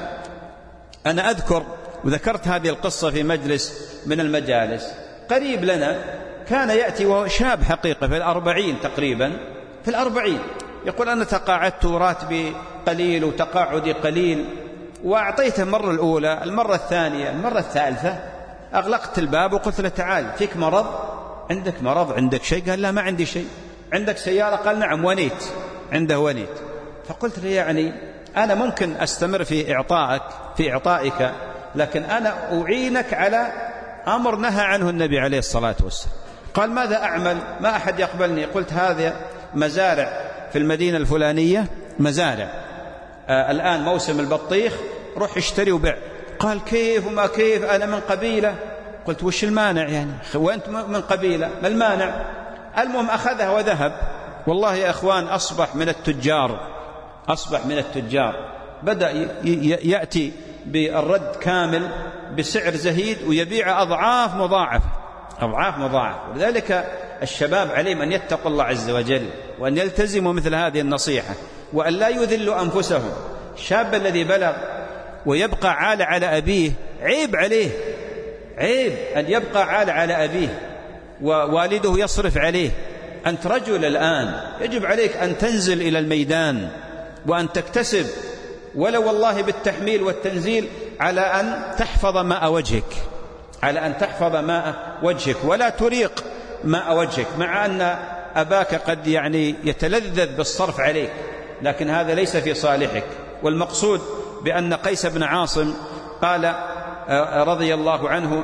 أنا أذكر وذكرت هذه القصة في مجلس من المجالس قريب لنا، كان يأتي وهو شاب حقيقة في الأربعين تقريبا، في الأربعين، يقول أنا تقاعدت راتبي قليل وتقاعدي قليل، وأعطيته المرة الأولى، المرة الثانية، المرة الثالثة، أغلقت الباب وقلت له تعال فيك مرض؟ عندك مرض؟ عندك شيء؟ قال لا ما عندي شيء. عندك سيارة؟ قال نعم ونيت، عنده ونيت. فقلت له يعني أنا ممكن أستمر في إعطائك في إعطائك لكن أنا أعينك على أمر نهى عنه النبي عليه الصلاة والسلام. قال ماذا أعمل؟ ما أحد يقبلني. قلت هذا مزارع في المدينة الفلانية، مزارع آه الآن موسم البطيخ، روح اشتري وبيع. قال كيف وما كيف، أنا من قبيلة. قلت وش المانع يعني؟ وأنت من قبيلة، ما المانع؟ المهم أخذها وذهب. والله يا أخوان أصبح من التجار، أصبح من التجار، بدأ يأتي بالرد كامل بسعر زهيد ويبيع أضعاف مضاعفة، أضعاف مضاعفة. ولذلك الشباب عليهم أن يتقوا الله عز وجل وأن يلتزموا مثل هذه النصيحة وأن لا يذلوا أنفسهم. الشاب الذي بلغ ويبقى عال على أبيه عيب عليه، عيب أن يبقى عال على أبيه ووالده يصرف عليه. أنت رجل الآن، يجب عليك أن تنزل إلى الميدان وأن تكتسب، ولو والله بالتحميل والتنزيل، على أن تحفظ ماء وجهك، على أن تحفظ ماء وجهك ولا تريق ماء وجهك، مع أن أباك قد يعني يتلذذ بالصرف عليك، لكن هذا ليس في صالحك. والمقصود بأن قيس بن عاصم قال رضي الله عنه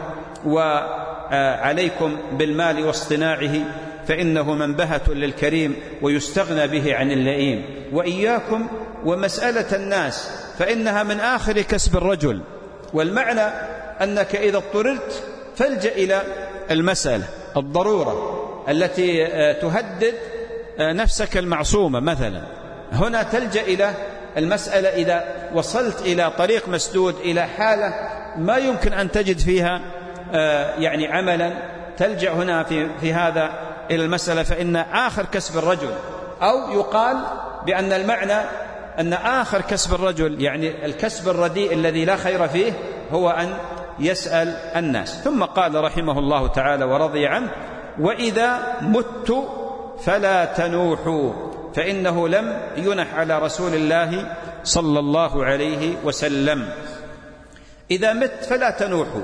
وعليكم بالمال واصطناعه فإنه منبهة للكريم ويستغنى به عن اللئيم، وإياكم ومسألة الناس فإنها من آخر كسب الرجل. والمعنى أنك إذا اضطررت فالجأ إلى المسألة الضرورة التي تهدد نفسك المعصومة. مثلا هنا تلجأ إلى المسألة إذا وصلت إلى طريق مسدود، إلى حالة ما يمكن أن تجد فيها يعني عملا، تلجأ هنا في, في هذا إلى المسألة، فإن آخر كسب الرجل، أو يقال بأن المعنى أن آخر كسب الرجل يعني الكسب الرديء الذي لا خير فيه هو أن يسأل الناس. ثم قال رحمه الله تعالى ورضي عنه: وإذا مت فلا تنوحوا فإنه لم ينح على رسول الله صلى الله عليه وسلم. إذا مت فلا تنوحوا.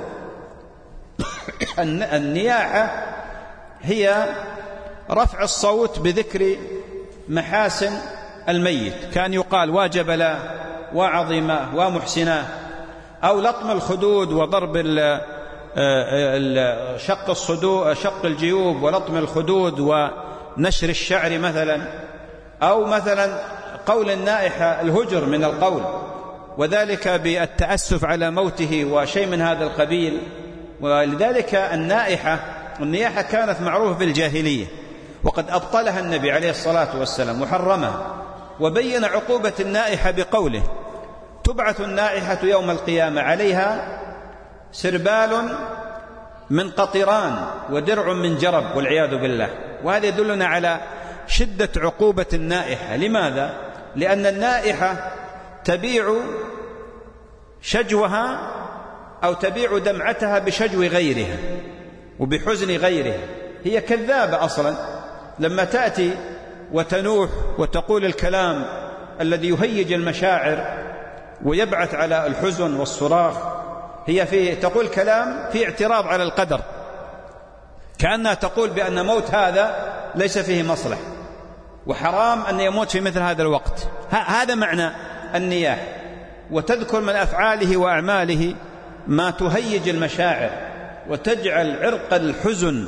النياحة هي رفع الصوت بذكر محاسن الميت، كان يقال واجبلا وعظما ومحسنا، أو لطم الخدود وضرب شق الصدور شق الجيوب ولطم الخدود ونشر الشعر مثلا، أو مثلا قول النائحة الهجر من القول، وذلك بالتأسف على موته وشيء من هذا القبيل. ولذلك النائحة النياحة كانت معروفة في الجاهلية، وقد أبطلها النبي عليه الصلاة والسلام وحرمها، وبين عقوبة النائحة بقوله: تبعث النائحة يوم القيامة عليها سربال من قطران ودرع من جرب، والعياذ بالله. وهذا يدلنا على شدة عقوبة النائحة. لماذا؟ لأن النائحة تبيع شجوها أو تبيع دمعتها بشجو غيرها وبحزن غيرها. هي كذابة أصلا لما تأتي وتنوح وتقول الكلام الذي يهيج المشاعر ويبعث على الحزن والصراخ. هي في تقول كلام في اعتراض على القدر، كأنها تقول بأن موت هذا ليس فيه مصلح وحرام أن يموت في مثل هذا الوقت. هذا معنى النياح. وتذكر من أفعاله وأعماله ما تهيج المشاعر وتجعل عرق الحزن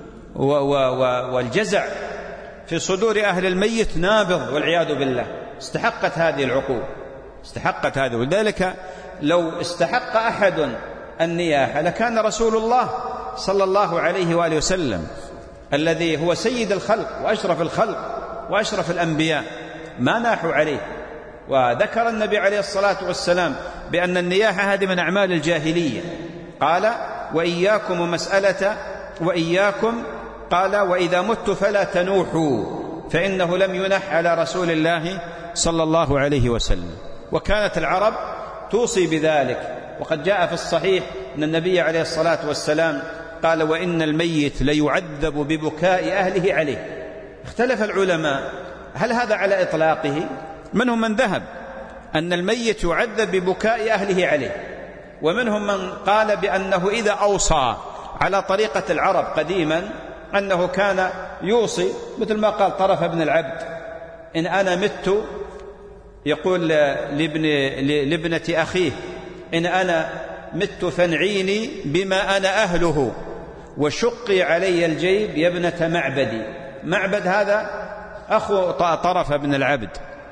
والجزع في صدور أهل الميت نابض والعياذ بالله. استحقت هذه العقوبة، استحقت هذه. ولذلك لو استحق أحد النياحة لكان رسول الله صلى الله عليه وآله وسلم الذي هو سيد الخلق وأشرف الخلق وأشرف الأنبياء ما ناحوا عليه. وذكر النبي عليه الصلاة والسلام بأن النياحة هذه من أعمال الجاهلية. قال وإياكم ومسألة وإياكم، قال وإذا مت فلا تنوحوا فإنه لم ينح على رسول الله صلى الله عليه وسلم. وكانت العرب توصي بذلك. وقد جاء في الصحيح أن النبي عليه الصلاة والسلام قال وإن الميت ليعذب ببكاء أهله عليه. اختلف العلماء هل هذا على إطلاقه؟ منهم من ذهب أن الميت يعذب ببكاء أهله عليه، ومنهم من قال بأنه إذا أوصى على طريقة العرب قديما أنه كان يوصي مثل ما قال طرف بن العبد إن أنا مت، يقول لابن لابنة أخيه إن أنا مت فانعيني بما أنا أهله وشقي علي الجيب يا ابنة معبدي. معبد هذا أخو طرف بن العبد،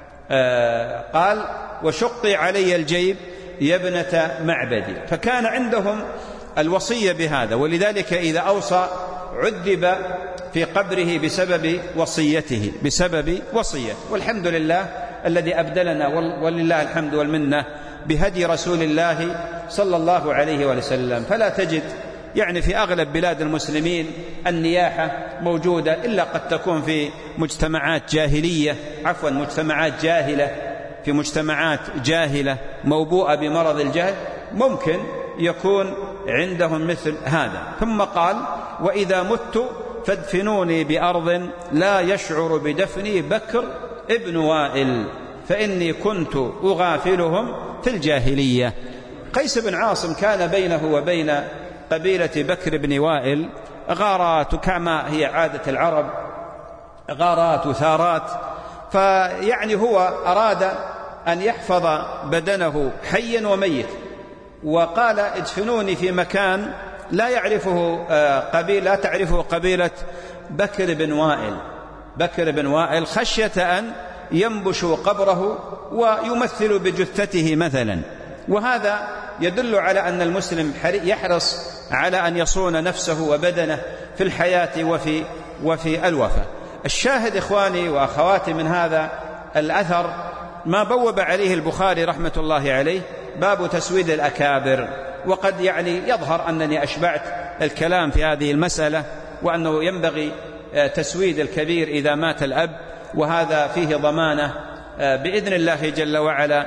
آه قال وشقي علي الجيب يا ابنة معبدي. فكان عندهم الوصية بهذا، ولذلك إذا أوصى عذب في قبره بسبب وصيته بسبب وصيته. والحمد لله الذي أبدلنا ولله الحمد والمنة بهدي رسول الله صلى الله عليه وسلم. فلا تجد يعني في أغلب بلاد المسلمين النياحة موجودة، إلا قد تكون في مجتمعات جاهلية عفوا مجتمعات جاهلة في مجتمعات جاهلة موبوءة بمرض الجهل ممكن يكون عندهم مثل هذا. ثم قال وإذا مت فادفنوني بأرض لا يشعر بدفني بكر ابن وائل فإني كنت أغافلهم في الجاهلية. قيس بن عاصم كان بينه وبين قبيلة بكر بن وائل غارات كما هي عادة العرب، غارات وثارات. فيعني هو أراد أن يحفظ بدنه حيا وميت، وقال ادفنوني في مكان لا يعرفه قبيلة لا تعرفه قبيلة بكر بن وائل بكر بن وائل خشية أن ينبشوا قبره ويمثلوا بجثته مثلا. وهذا يدل على أن المسلم يحرص على أن يصون نفسه وبدنه في الحياة وفي, وفي الوفاة. الشاهد إخواني وأخواتي من هذا الأثر ما بوب عليه البخاري رحمة الله عليه باب تسويد الأكابر. وقد يعني يظهر أنني أشبعت الكلام في هذه المسألة، وأنه ينبغي تسويد الكبير إذا مات الأب، وهذا فيه ضمانة بإذن الله جل وعلا،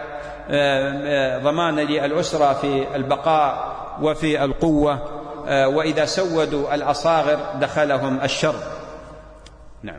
ضمان للأسرة في البقاء وفي القوة، وإذا سودوا الأصاغر دخلهم الشر. نعم.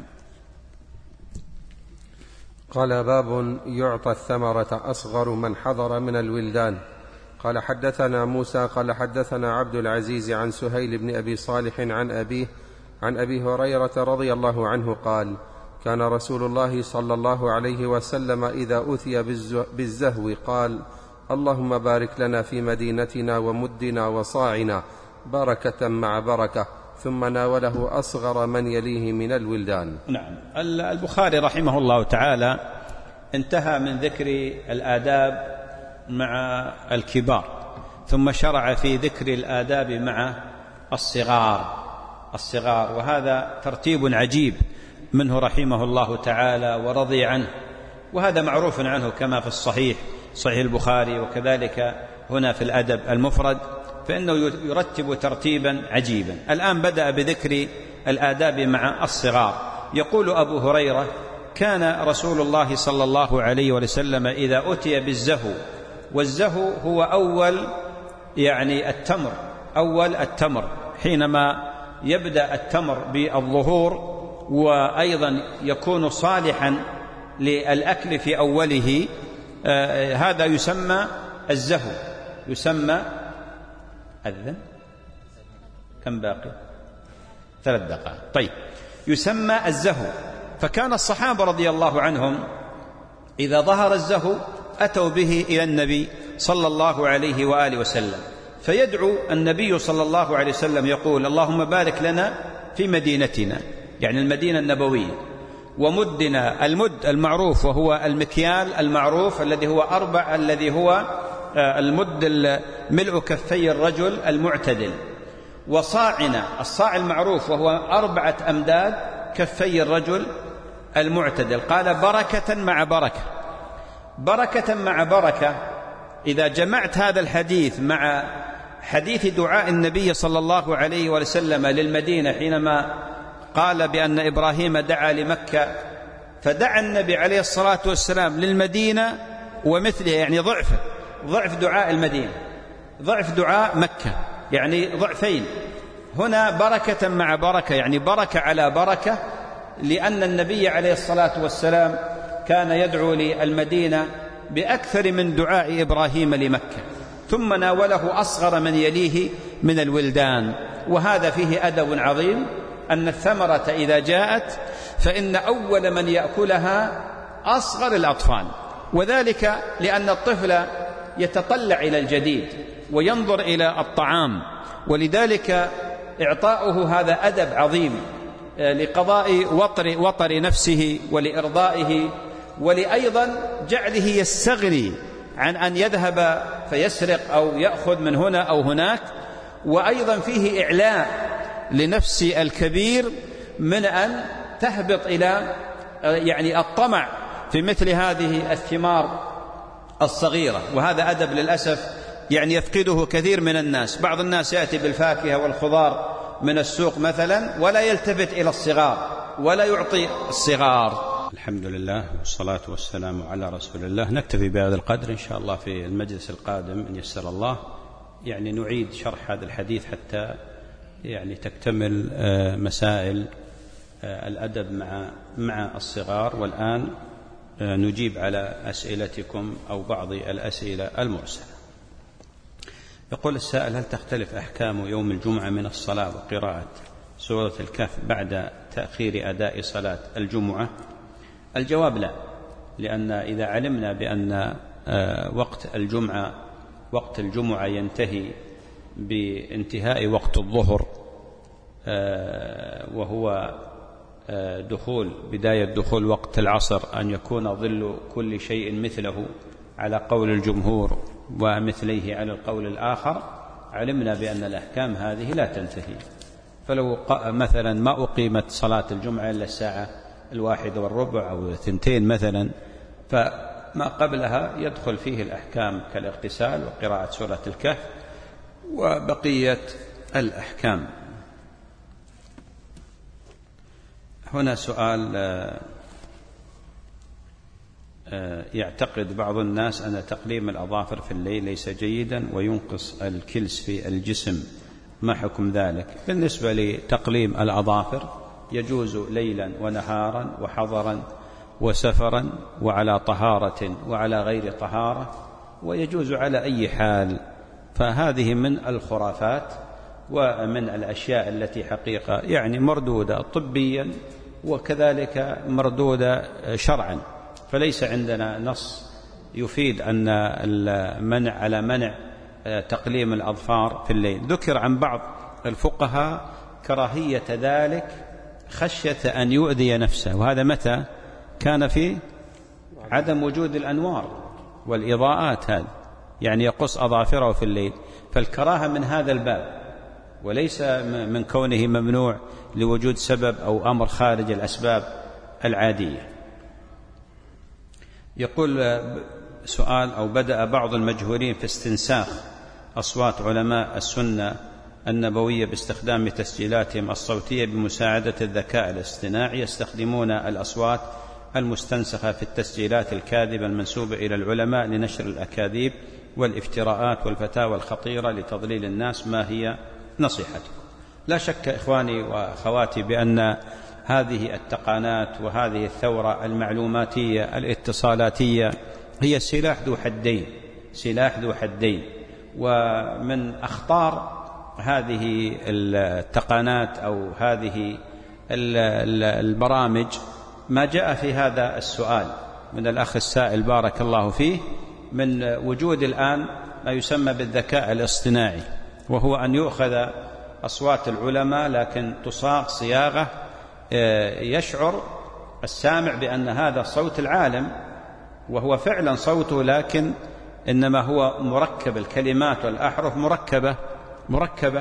قال باب يعطى الثمرة أصغر من حضر من الولدان. قال حدثنا موسى قال حدثنا عبد العزيز عن سهيل بن أبي صالح عن أبيه عن أبي هريرة رضي الله عنه قال كان رسول الله صلى الله عليه وسلم إذا أتي بالزهو قال اللهم بارك لنا في مدينتنا ومدنا وصاعنا بركة مع بركة، ثم ناوله أصغر من يليه من الولدان. نعم. البخاري رحمه الله تعالى انتهى من ذكر الآداب مع الكبار، ثم شرع في ذكر الآداب مع الصغار الصغار وهذا ترتيب عجيب منه رحمه الله تعالى ورضي عنه، وهذا معروف عنه كما في الصحيح صحيح البخاري، وكذلك هنا في الأدب المفرد، فإنه يرتب ترتيبا عجيبا. الآن بدأ بذكر الآداب مع الصغار. يقول أبو هريرة كان رسول الله صلى الله عليه وسلم إذا أتي بالزهو، والزهو هو أول يعني التمر، أول التمر حينما يبدأ التمر بالظهور وأيضا يكون صالحا للأكل في أوله، آه هذا يسمى الزهو، يسمى أذن كم باقي؟ ثلاث دقائق. طيب، يسمى الزهو. فكان الصحابة رضي الله عنهم إذا ظهر الزهو أتوا به إلى النبي صلى الله عليه وآله وسلم، فيدعو النبي صلى الله عليه وسلم يقول: اللهم بارك لنا في مدينتنا، يعني المدينة النبوية، ومدنا، المد المعروف وهو المكيال المعروف الذي هو أربع، الذي هو المد ملء كفي الرجل المعتدل، وصاعنا الصاع المعروف وهو أربعة أمداد كفي الرجل المعتدل. قال: بركة مع بركة. بركة مع بركة، إذا جمعت هذا الحديث مع حديث دعاء النبي صلى الله عليه وسلم للمدينة حينما قال بأن إبراهيم دعا لمكة، فدعا النبي عليه الصلاة والسلام للمدينة ومثله، يعني ضعف ضعف دعاء المدينة، ضعف دعاء مكة، يعني ضعفين. هنا بركة مع بركة، يعني بركة على بركة، لأن النبي عليه الصلاة والسلام كان يدعو للمدينة بأكثر من دعاء إبراهيم لمكة، ثم ناوله أصغر من يليه من الولدان. وهذا فيه أدب عظيم، أن الثمرة إذا جاءت فإن أول من يأكلها أصغر الأطفال، وذلك لأن الطفل يتطلع إلى الجديد وينظر إلى الطعام، ولذلك إعطاؤه هذا أدب عظيم لقضاء وطر, وطر نفسه ولإرضائه، ولأيضا جعله يستغني عن أن يذهب فيسرق أو يأخذ من هنا أو هناك. وأيضا فيه إعلاء لنفس الكبير من أن تهبط إلى يعني الطمع في مثل هذه الثمار الصغيرة. وهذا أدب للأسف يعني يفقده كثير من الناس. بعض الناس يأتي بالفاكهة والخضار من السوق مثلا ولا يلتفت إلى الصغار ولا يعطي الصغار. الحمد لله والصلاة والسلام على رسول الله. نكتفي بهذا القدر إن شاء الله. في المجلس القادم إن يسر الله يعني نعيد شرح هذا الحديث حتى يعني تكتمل مسائل الأدب مع مع الصغار. والآن نجيب على أسئلتكم أو بعض الأسئلة المرسلة. يقول السائل: هل تختلف أحكام يوم الجمعة من الصلاة وقراءة سورة الكهف بعد تأخير أداء صلاة الجمعة؟ الجواب لا، لأن إذا علمنا بأن وقت الجمعة وقت الجمعة ينتهي بانتهاء وقت الظهر وهو دخول بداية دخول وقت العصر، أن يكون ظل كل شيء مثله على قول الجمهور ومثليه على القول الآخر، علمنا بأن الأحكام هذه لا تنتهي. فلو مثلا ما أقيمت صلاة الجمعة إلا الساعة الواحدة والربع أو الثنتين مثلا، فما قبلها يدخل فيه الأحكام كالاغتسال وقراءة سورة الكهف وبقية الأحكام. هنا سؤال: يعتقد بعض الناس أن تقليم الأظافر في الليل ليس جيدا وينقص الكلس في الجسم، ما حكم ذلك؟ بالنسبة لتقليم الأظافر يجوز ليلا ونهارا وحضرا وسفرا وعلى طهارة وعلى غير طهارة، ويجوز على أي حال. فهذه من الخرافات ومن الأشياء التي حقيقة يعني مردودة طبيا وكذلك مردودة شرعا، فليس عندنا نص يفيد أن المنع على منع تقليم الأظفار في الليل. ذكر عن بعض الفقهاء كراهية ذلك خشية أن يؤذي نفسه، وهذا متى كان في عدم وجود الأنوار والإضاءات، هذا يعني يقص أظافره في الليل، فالكراهة من هذا الباب وليس من كونه ممنوع لوجود سبب أو أمر خارج الأسباب العادية. يقول سؤال: أو بدأ بعض المجهولين في استنساخ أصوات علماء السنة النبوية باستخدام تسجيلاتهم الصوتية بمساعدة الذكاء الاصطناعي، يستخدمون الأصوات المستنسخة في التسجيلات الكاذبة المنسوبة إلى العلماء لنشر الأكاذيب والافتراءات والفتاوى الخطيرة لتضليل الناس، ما هي نصيحتكم؟ لا شك إخواني وأخواتي بأن هذه التقانات وهذه الثورة المعلوماتية الاتصالاتية هي سلاح ذو حدين، سلاح ذو حدين. ومن أخطار هذه التقانات أو هذه البرامج ما جاء في هذا السؤال من الأخ السائل بارك الله فيه، من وجود الآن ما يسمى بالذكاء الاصطناعي، وهو أن يؤخذ أصوات العلماء لكن تصاغ صياغة يشعر السامع بأن هذا صوت العالم، وهو فعلا صوته، لكن إنما هو مركب، الكلمات والأحرف مركبة مركبة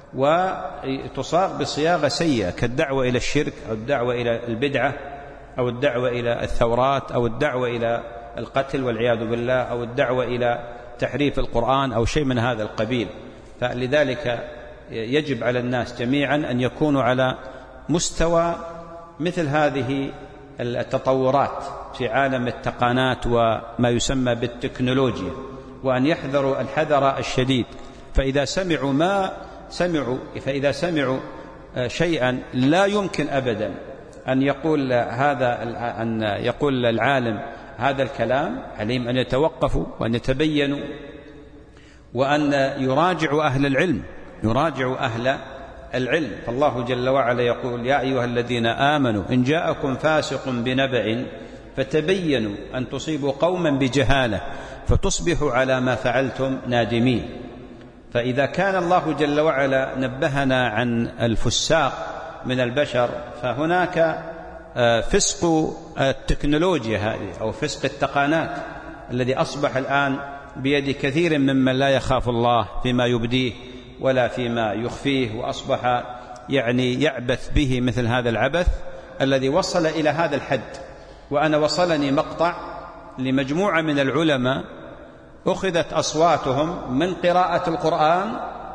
وتصاغ بصياغة سيئة، كالدعوة إلى الشرك أو الدعوة إلى البدعة أو الدعوة إلى الثورات أو الدعوة إلى القتل والعياذ بالله أو الدعوة إلى تحريف القرآن أو شيء من هذا القبيل. فلذلك يجب على الناس جميعا أن يكونوا على مستوى مثل هذه التطورات في عالم التقانات وما يسمى بالتكنولوجيا، وأن يحذروا الحذر الشديد. فإذا سمعوا ما سمعوا فإذا سمعوا شيئا لا يمكن أبدا أن يقول هذا أن يقول العالم هذا الكلام، عليهم أن يتوقفوا وأن يتبينوا وأن يراجعوا أهل العلم يراجعوا أهل العلم. فالله جل وعلا يقول: يا أيها الذين آمنوا إن جاءكم فاسق بنبأ فتبينوا أن تصيبوا قوما بجهالة فتصبحوا على ما فعلتم نادمين. فإذا كان الله جل وعلا نبهنا عن الفساق من البشر، فهناك فسق التكنولوجيا هذه أو فسق التقانات الذي أصبح الآن بيد كثير ممن لا يخاف الله فيما يبديه ولا فيما يخفيه، وأصبح يعني يعبث به مثل هذا العبث الذي وصل إلى هذا الحد. وأنا وصلني مقطع لمجموعة من العلماء أخذت أصواتهم من قراءة القرآن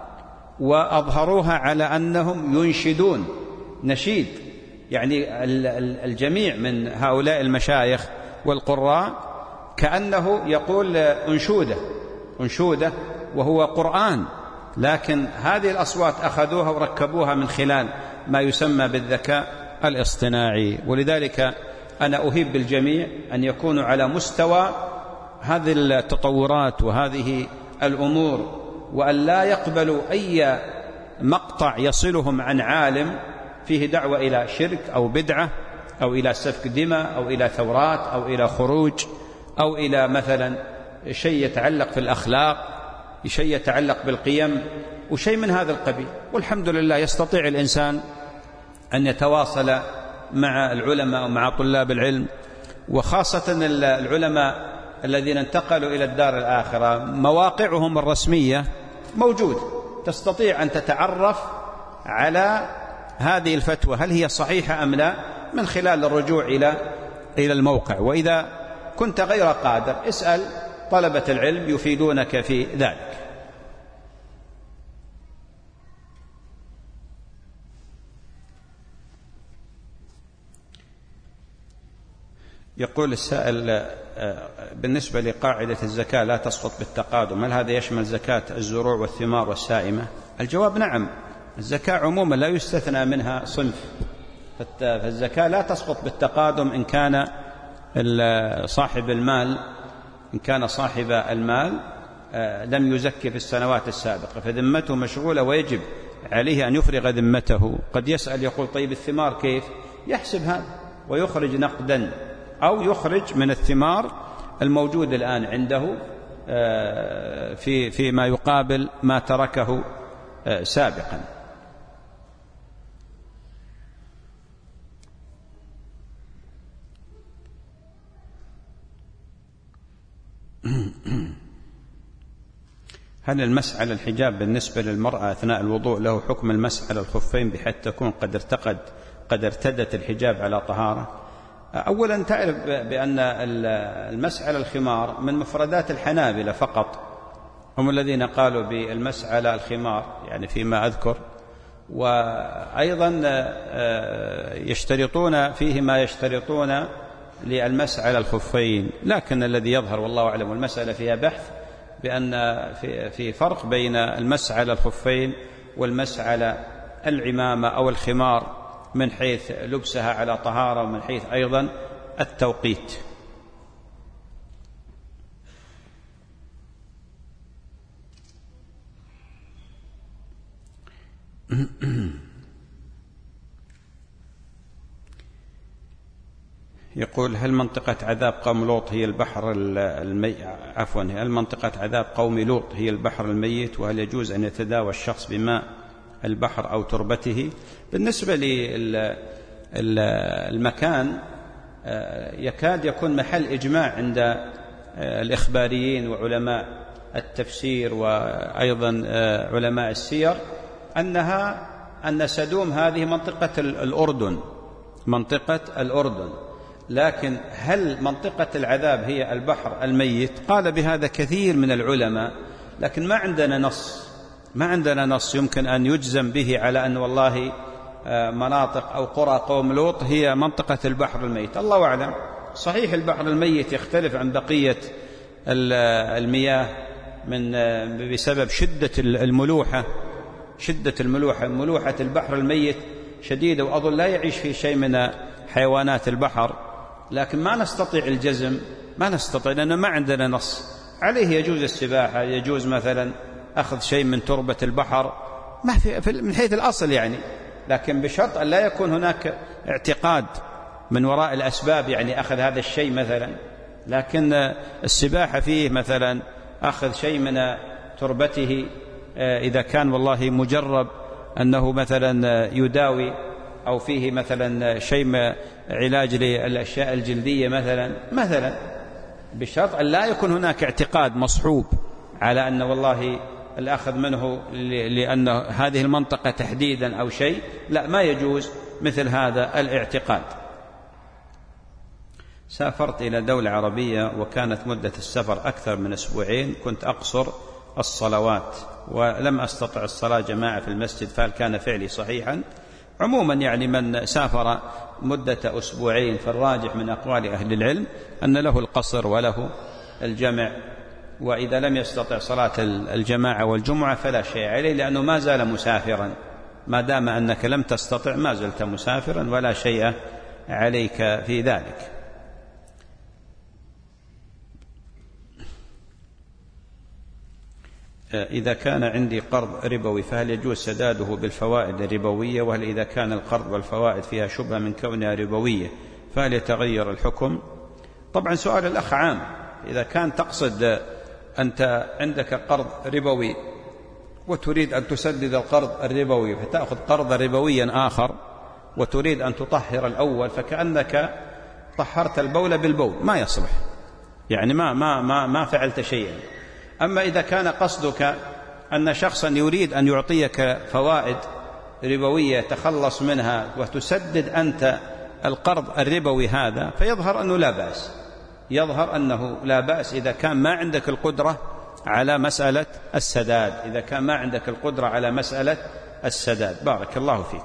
وأظهروها على أنهم ينشدون نشيد، يعني الجميع من هؤلاء المشايخ والقراء كأنه يقول أنشودة أنشودة وهو قرآن، لكن هذه الأصوات أخذوها وركبوها من خلال ما يسمى بالذكاء الاصطناعي. ولذلك أنا أهيب بالجميع أن يكونوا على مستوى هذه التطورات وهذه الأمور، وأن لا يقبلوا أي مقطع يصلهم عن عالم فيه دعوة إلى شرك أو بدعة أو إلى سفك دماء أو إلى ثورات أو إلى خروج أو إلى مثلا شيء يتعلق في الأخلاق، شيء يتعلق بالقيم وشيء من هذا القبيل. والحمد لله يستطيع الإنسان أن يتواصل مع العلماء ومع طلاب العلم، وخاصة العلماء الذين انتقلوا إلى الدار الآخرة مواقعهم الرسمية موجود، تستطيع أن تتعرف على هذه الفتوى هل هي صحيحة أم لا من خلال الرجوع إلى إلى الموقع. وإذا كنت غير قادر اسأل طلبة العلم يفيدونك في ذلك. يقول السائل: بالنسبة لقاعدة الزكاة لا تسقط بالتقادم، هل هذا يشمل زكاة الزروع والثمار والسائمة؟ الجواب نعم، الزكاة عموما لا يستثنى منها صنف، فالزكاة لا تسقط بالتقادم إن كان صاحب المال إن كان صاحب المال لم يزكي في السنوات السابقة فذمته مشغولة ويجب عليه أن يفرغ ذمته. قد يسأل يقول: طيب الثمار كيف؟ يحسب هذا ويخرج نقدا أو يخرج من الثمار الموجود الآن عنده في فيما يقابل ما تركه سابقا. هل المسح على الحجاب بالنسبة للمرأة أثناء الوضوء له حكم المسح على الخفين بحيث تكون قد ارتقد قد ارتدت الحجاب على طهارة؟ أولا تعرف بأن المسح على الخمار من مفردات الحنابلة فقط، هم الذين قالوا بالمسح على الخمار يعني فيما أذكر، وأيضا يشترطون فيه ما يشترطون للمسح على الخفين. لكن الذي يظهر والله أعلم والمسألة فيها بحث بأن في فرق بين المسح على الخفين والمسح على العمامة أو الخمار من حيث لبسها على طهارة ومن حيث أيضا التوقيت. يقول: هل منطقة عذاب قوم لوط هي البحر الميت عفوا هل منطقة عذاب قوم لوط هي البحر الميت، وهل يجوز أن يتداوى الشخص بماء البحر أو تربته؟ بالنسبة للمكان يكاد يكون محل إجماع عند الإخباريين وعلماء التفسير وأيضا علماء السير أنها أن سدوم هذه منطقة الأردن منطقة الأردن لكن هل منطقة العذاب هي البحر الميت؟ قال بهذا كثير من العلماء، لكن ما عندنا نص ما عندنا نص يمكن أن يجزم به على أن والله مناطق أو قرى قوم لوط هي منطقة البحر الميت. الله أعلم. صحيح البحر الميت يختلف عن بقية المياه من بسبب شدة الملوحة شدة الملوحة ملوحة البحر الميت شديدة، وأظن لا يعيش فيه شيء من حيوانات البحر، لكن ما نستطيع الجزم ما نستطيع لأنه ما عندنا نص عليه. يجوز السباحة، يجوز مثلا أخذ شيء من تربة البحر ما في من حيث الأصل يعني، لكن بشرط أن لا يكون هناك اعتقاد من وراء الأسباب يعني أخذ هذا الشيء مثلا. لكن السباحة فيه مثلا أخذ شيء من تربته إذا كان والله مجرب أنه مثلا يداوي أو فيه مثلا شيء علاج للأشياء الجلدية مثلا مثلا بشرط أن لا يكون هناك اعتقاد مصحوب على أن والله الأخذ منه لأن هذه المنطقة تحديدا أو شيء، لا ما يجوز مثل هذا الاعتقاد. سافرت إلى دولة عربية وكانت مدة السفر أكثر من أسبوعين، كنت أقصر الصلوات ولم أستطع الصلاة جماعة في المسجد، فهل كان فعلي صحيحا؟ عموما يعني من سافر مدة أسبوعين فالراجح من أقوال أهل العلم أن له القصر وله الجمع، وإذا لم يستطع صلاة الجماعة والجمعة فلا شيء عليه لأنه ما زال مسافرا، ما دام أنك لم تستطع ما زلت مسافرا ولا شيء عليك في ذلك. إذا كان عندي قرض ربوي فهل يجوز سداده بالفوائد الربوية؟ وهل إذا كان القرض والفوائد فيها شبهة من كونها ربوية فهل يتغير الحكم؟ طبعا سؤال الأخ عام. إذا كان تقصد أنت عندك قرض ربوي وتريد أن تسدد القرض الربوي فتأخذ قرضا ربويا آخر وتريد أن تطهر الأول، فكأنك طهرت البول بالبول، ما يصلح يعني ما, ما, ما, ما فعلت شيئا. أما إذا كان قصدك أن شخصا يريد أن يعطيك فوائد ربوية تخلص منها وتسدد أنت القرض الربوي هذا، فيظهر أنه لا بأس يظهر أنه لا بأس إذا كان ما عندك القدرة على مسألة السداد إذا كان ما عندك القدرة على مسألة السداد. بارك الله فيك.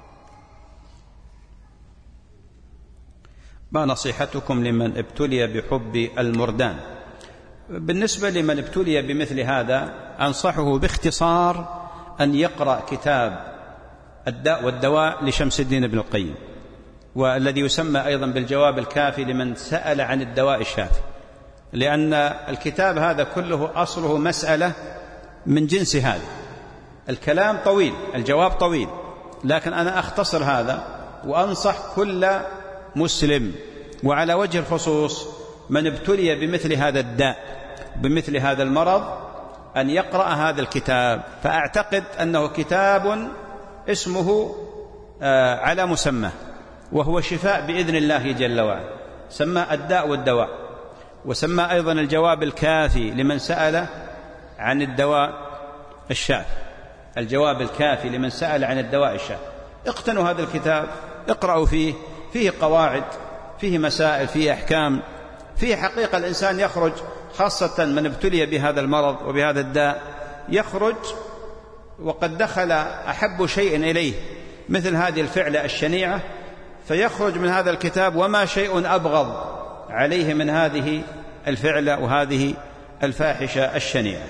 ما نصيحتكم لمن ابتلي بحب المردان؟ بالنسبة لمن ابتلي بمثل هذا أنصحه باختصار أن يقرأ كتاب الداء والدواء لشمس الدين ابن القيم، والذي يسمى أيضا بالجواب الكافي لمن سأل عن الدواء الشافي، لأن الكتاب هذا كله أصله مسألة من جنس هذا. الكلام طويل، الجواب طويل، لكن أنا أختصر هذا وأنصح كل مسلم وعلى وجه الخصوص من ابتلي بمثل هذا الداء بمثل هذا المرض أن يقرأ هذا الكتاب. فأعتقد أنه كتاب اسمه على مسمى، وهو شفاء بإذن الله جل وعلا، سمى الداء والدواء، وسمى أيضا الجواب الكافي لمن سأل عن الدواء الشافي الجواب الكافي لمن سأل عن الدواء الشافي. اقتنوا هذا الكتاب، اقرأوا فيه فيه قواعد، فيه مسائل، فيه أحكام، فيه حقيقة الإنسان يخرج، خاصة من ابتلي بهذا المرض وبهذا الداء، يخرج وقد دخل أحب شيء إليه مثل هذه الفعلة الشنيعة، فيخرج من هذا الكتاب وما شيء أبغض عليه من هذه الفعلة وهذه الفاحشة الشنيعة.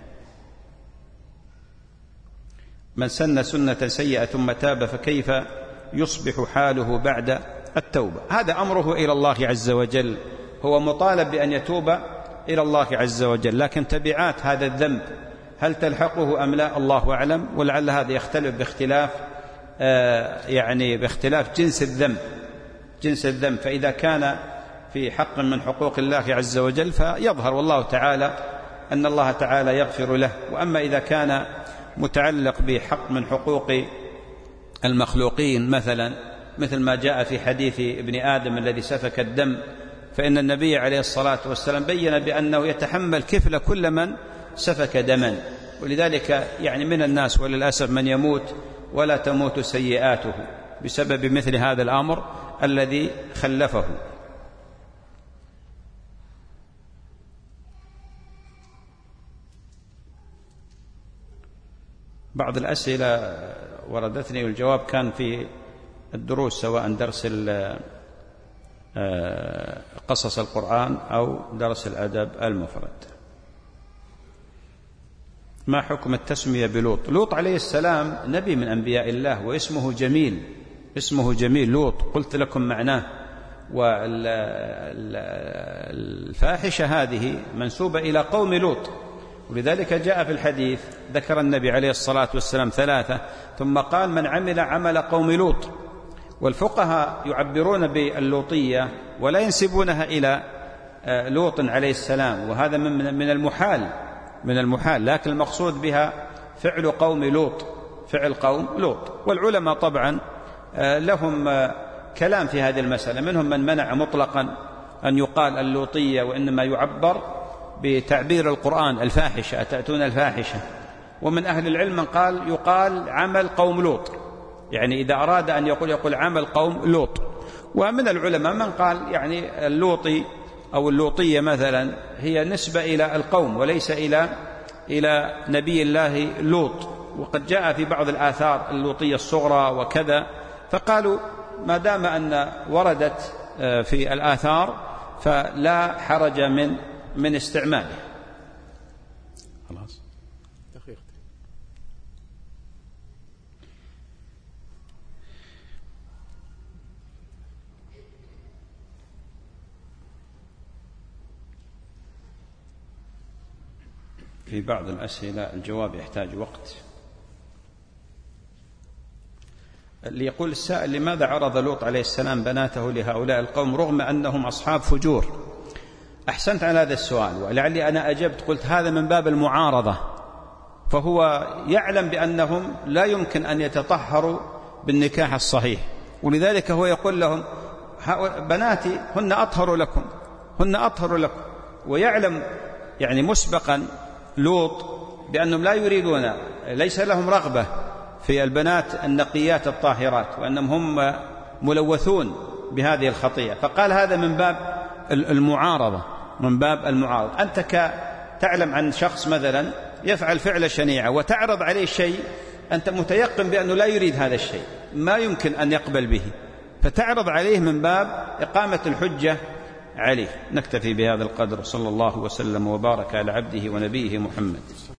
من سن سنة سيئة ثم تاب فكيف يصبح حاله بعد التوبة؟ هذا أمره إلى الله عز وجل، هو مطالب بأن يتوب إلى الله عز وجل، لكن تبعات هذا الذنب هل تلحقه أم لا الله أعلم، ولعل هذا يختلف باختلاف آه يعني باختلاف جنس الذنب جنس الذنب فإذا كان في حق من حقوق الله عز وجل فيظهر والله تعالى أن الله تعالى يغفر له، وأما إذا كان متعلق بحق من حقوق المخلوقين مثلا مثل ما جاء في حديث ابن آدم الذي سفك الدم، فإن النبي عليه الصلاة والسلام بين بأنه يتحمل كفل كل من سفك دما، ولذلك يعني من الناس وللأسف من يموت ولا تموت سيئاته بسبب مثل هذا الأمر الذي خلفه. بعض الأسئلة وردتني والجواب كان في الدروس سواء درس قصص القرآن أو درس الأدب المفرد. ما حكم التسمية بلوط؟ لوط عليه السلام نبي من أنبياء الله واسمه جميل، اسمه جميل لوط، قلت لكم معناه. والفاحشة هذه منسوبة إلى قوم لوط، ولذلك جاء في الحديث ذكر النبي عليه الصلاة والسلام ثلاثة ثم قال من عمل عمل قوم لوط. والفقهاء يعبرون باللوطية ولا ينسبونها إلى لوط عليه السلام، وهذا من المحال من المحال لكن المقصود بها فعل قوم لوط فعل قوم لوط. والعلماء طبعا لهم كلام في هذه المسألة، منهم من منع مطلقا أن يقال اللوطية وإنما يعبر بتعبير القرآن الفاحشة أتأتون الفاحشة، ومن أهل العلم من قال يقال عمل قوم لوط، يعني إذا أراد أن يقول يقول عمل قوم لوط. ومن العلماء من قال يعني اللوطي أو اللوطية مثلا هي نسبة إلى القوم وليس إلى إلى نبي الله لوط، وقد جاء في بعض الآثار اللوطية الصغرى وكذا، فقالوا ما دام أن وردت في الآثار فلا حرج من من استعماله. خلاص. في بعض الأسئلة الجواب يحتاج وقت. اللي يقول السائل لماذا عرض لوط عليه السلام بناته لهؤلاء القوم رغم أنهم أصحاب فجور؟ أحسنت على هذا السؤال، ولعلي أنا أجبت قلت هذا من باب المعارضة، فهو يعلم بأنهم لا يمكن أن يتطهروا بالنكاح الصحيح، ولذلك هو يقول لهم بناتي هن أطهر لكم هن أطهر لكم ويعلم يعني مسبقا لوط بأنهم لا يريدون ليس لهم رغبة في البنات النقيات الطاهرات، وأنهم هم ملوثون بهذه الخطيئة، فقال هذا من باب المعارضة من باب المعارضة. أنت تعلم عن شخص مثلا يفعل فعل شنيعة وتعرض عليه شيء أنت متيقن بأنه لا يريد هذا الشيء، ما يمكن أن يقبل به، فتعرض عليه من باب إقامة الحجة عليه. نكتفي بهذا القدر، صلى الله وسلم وبارك على عبده ونبيه محمد.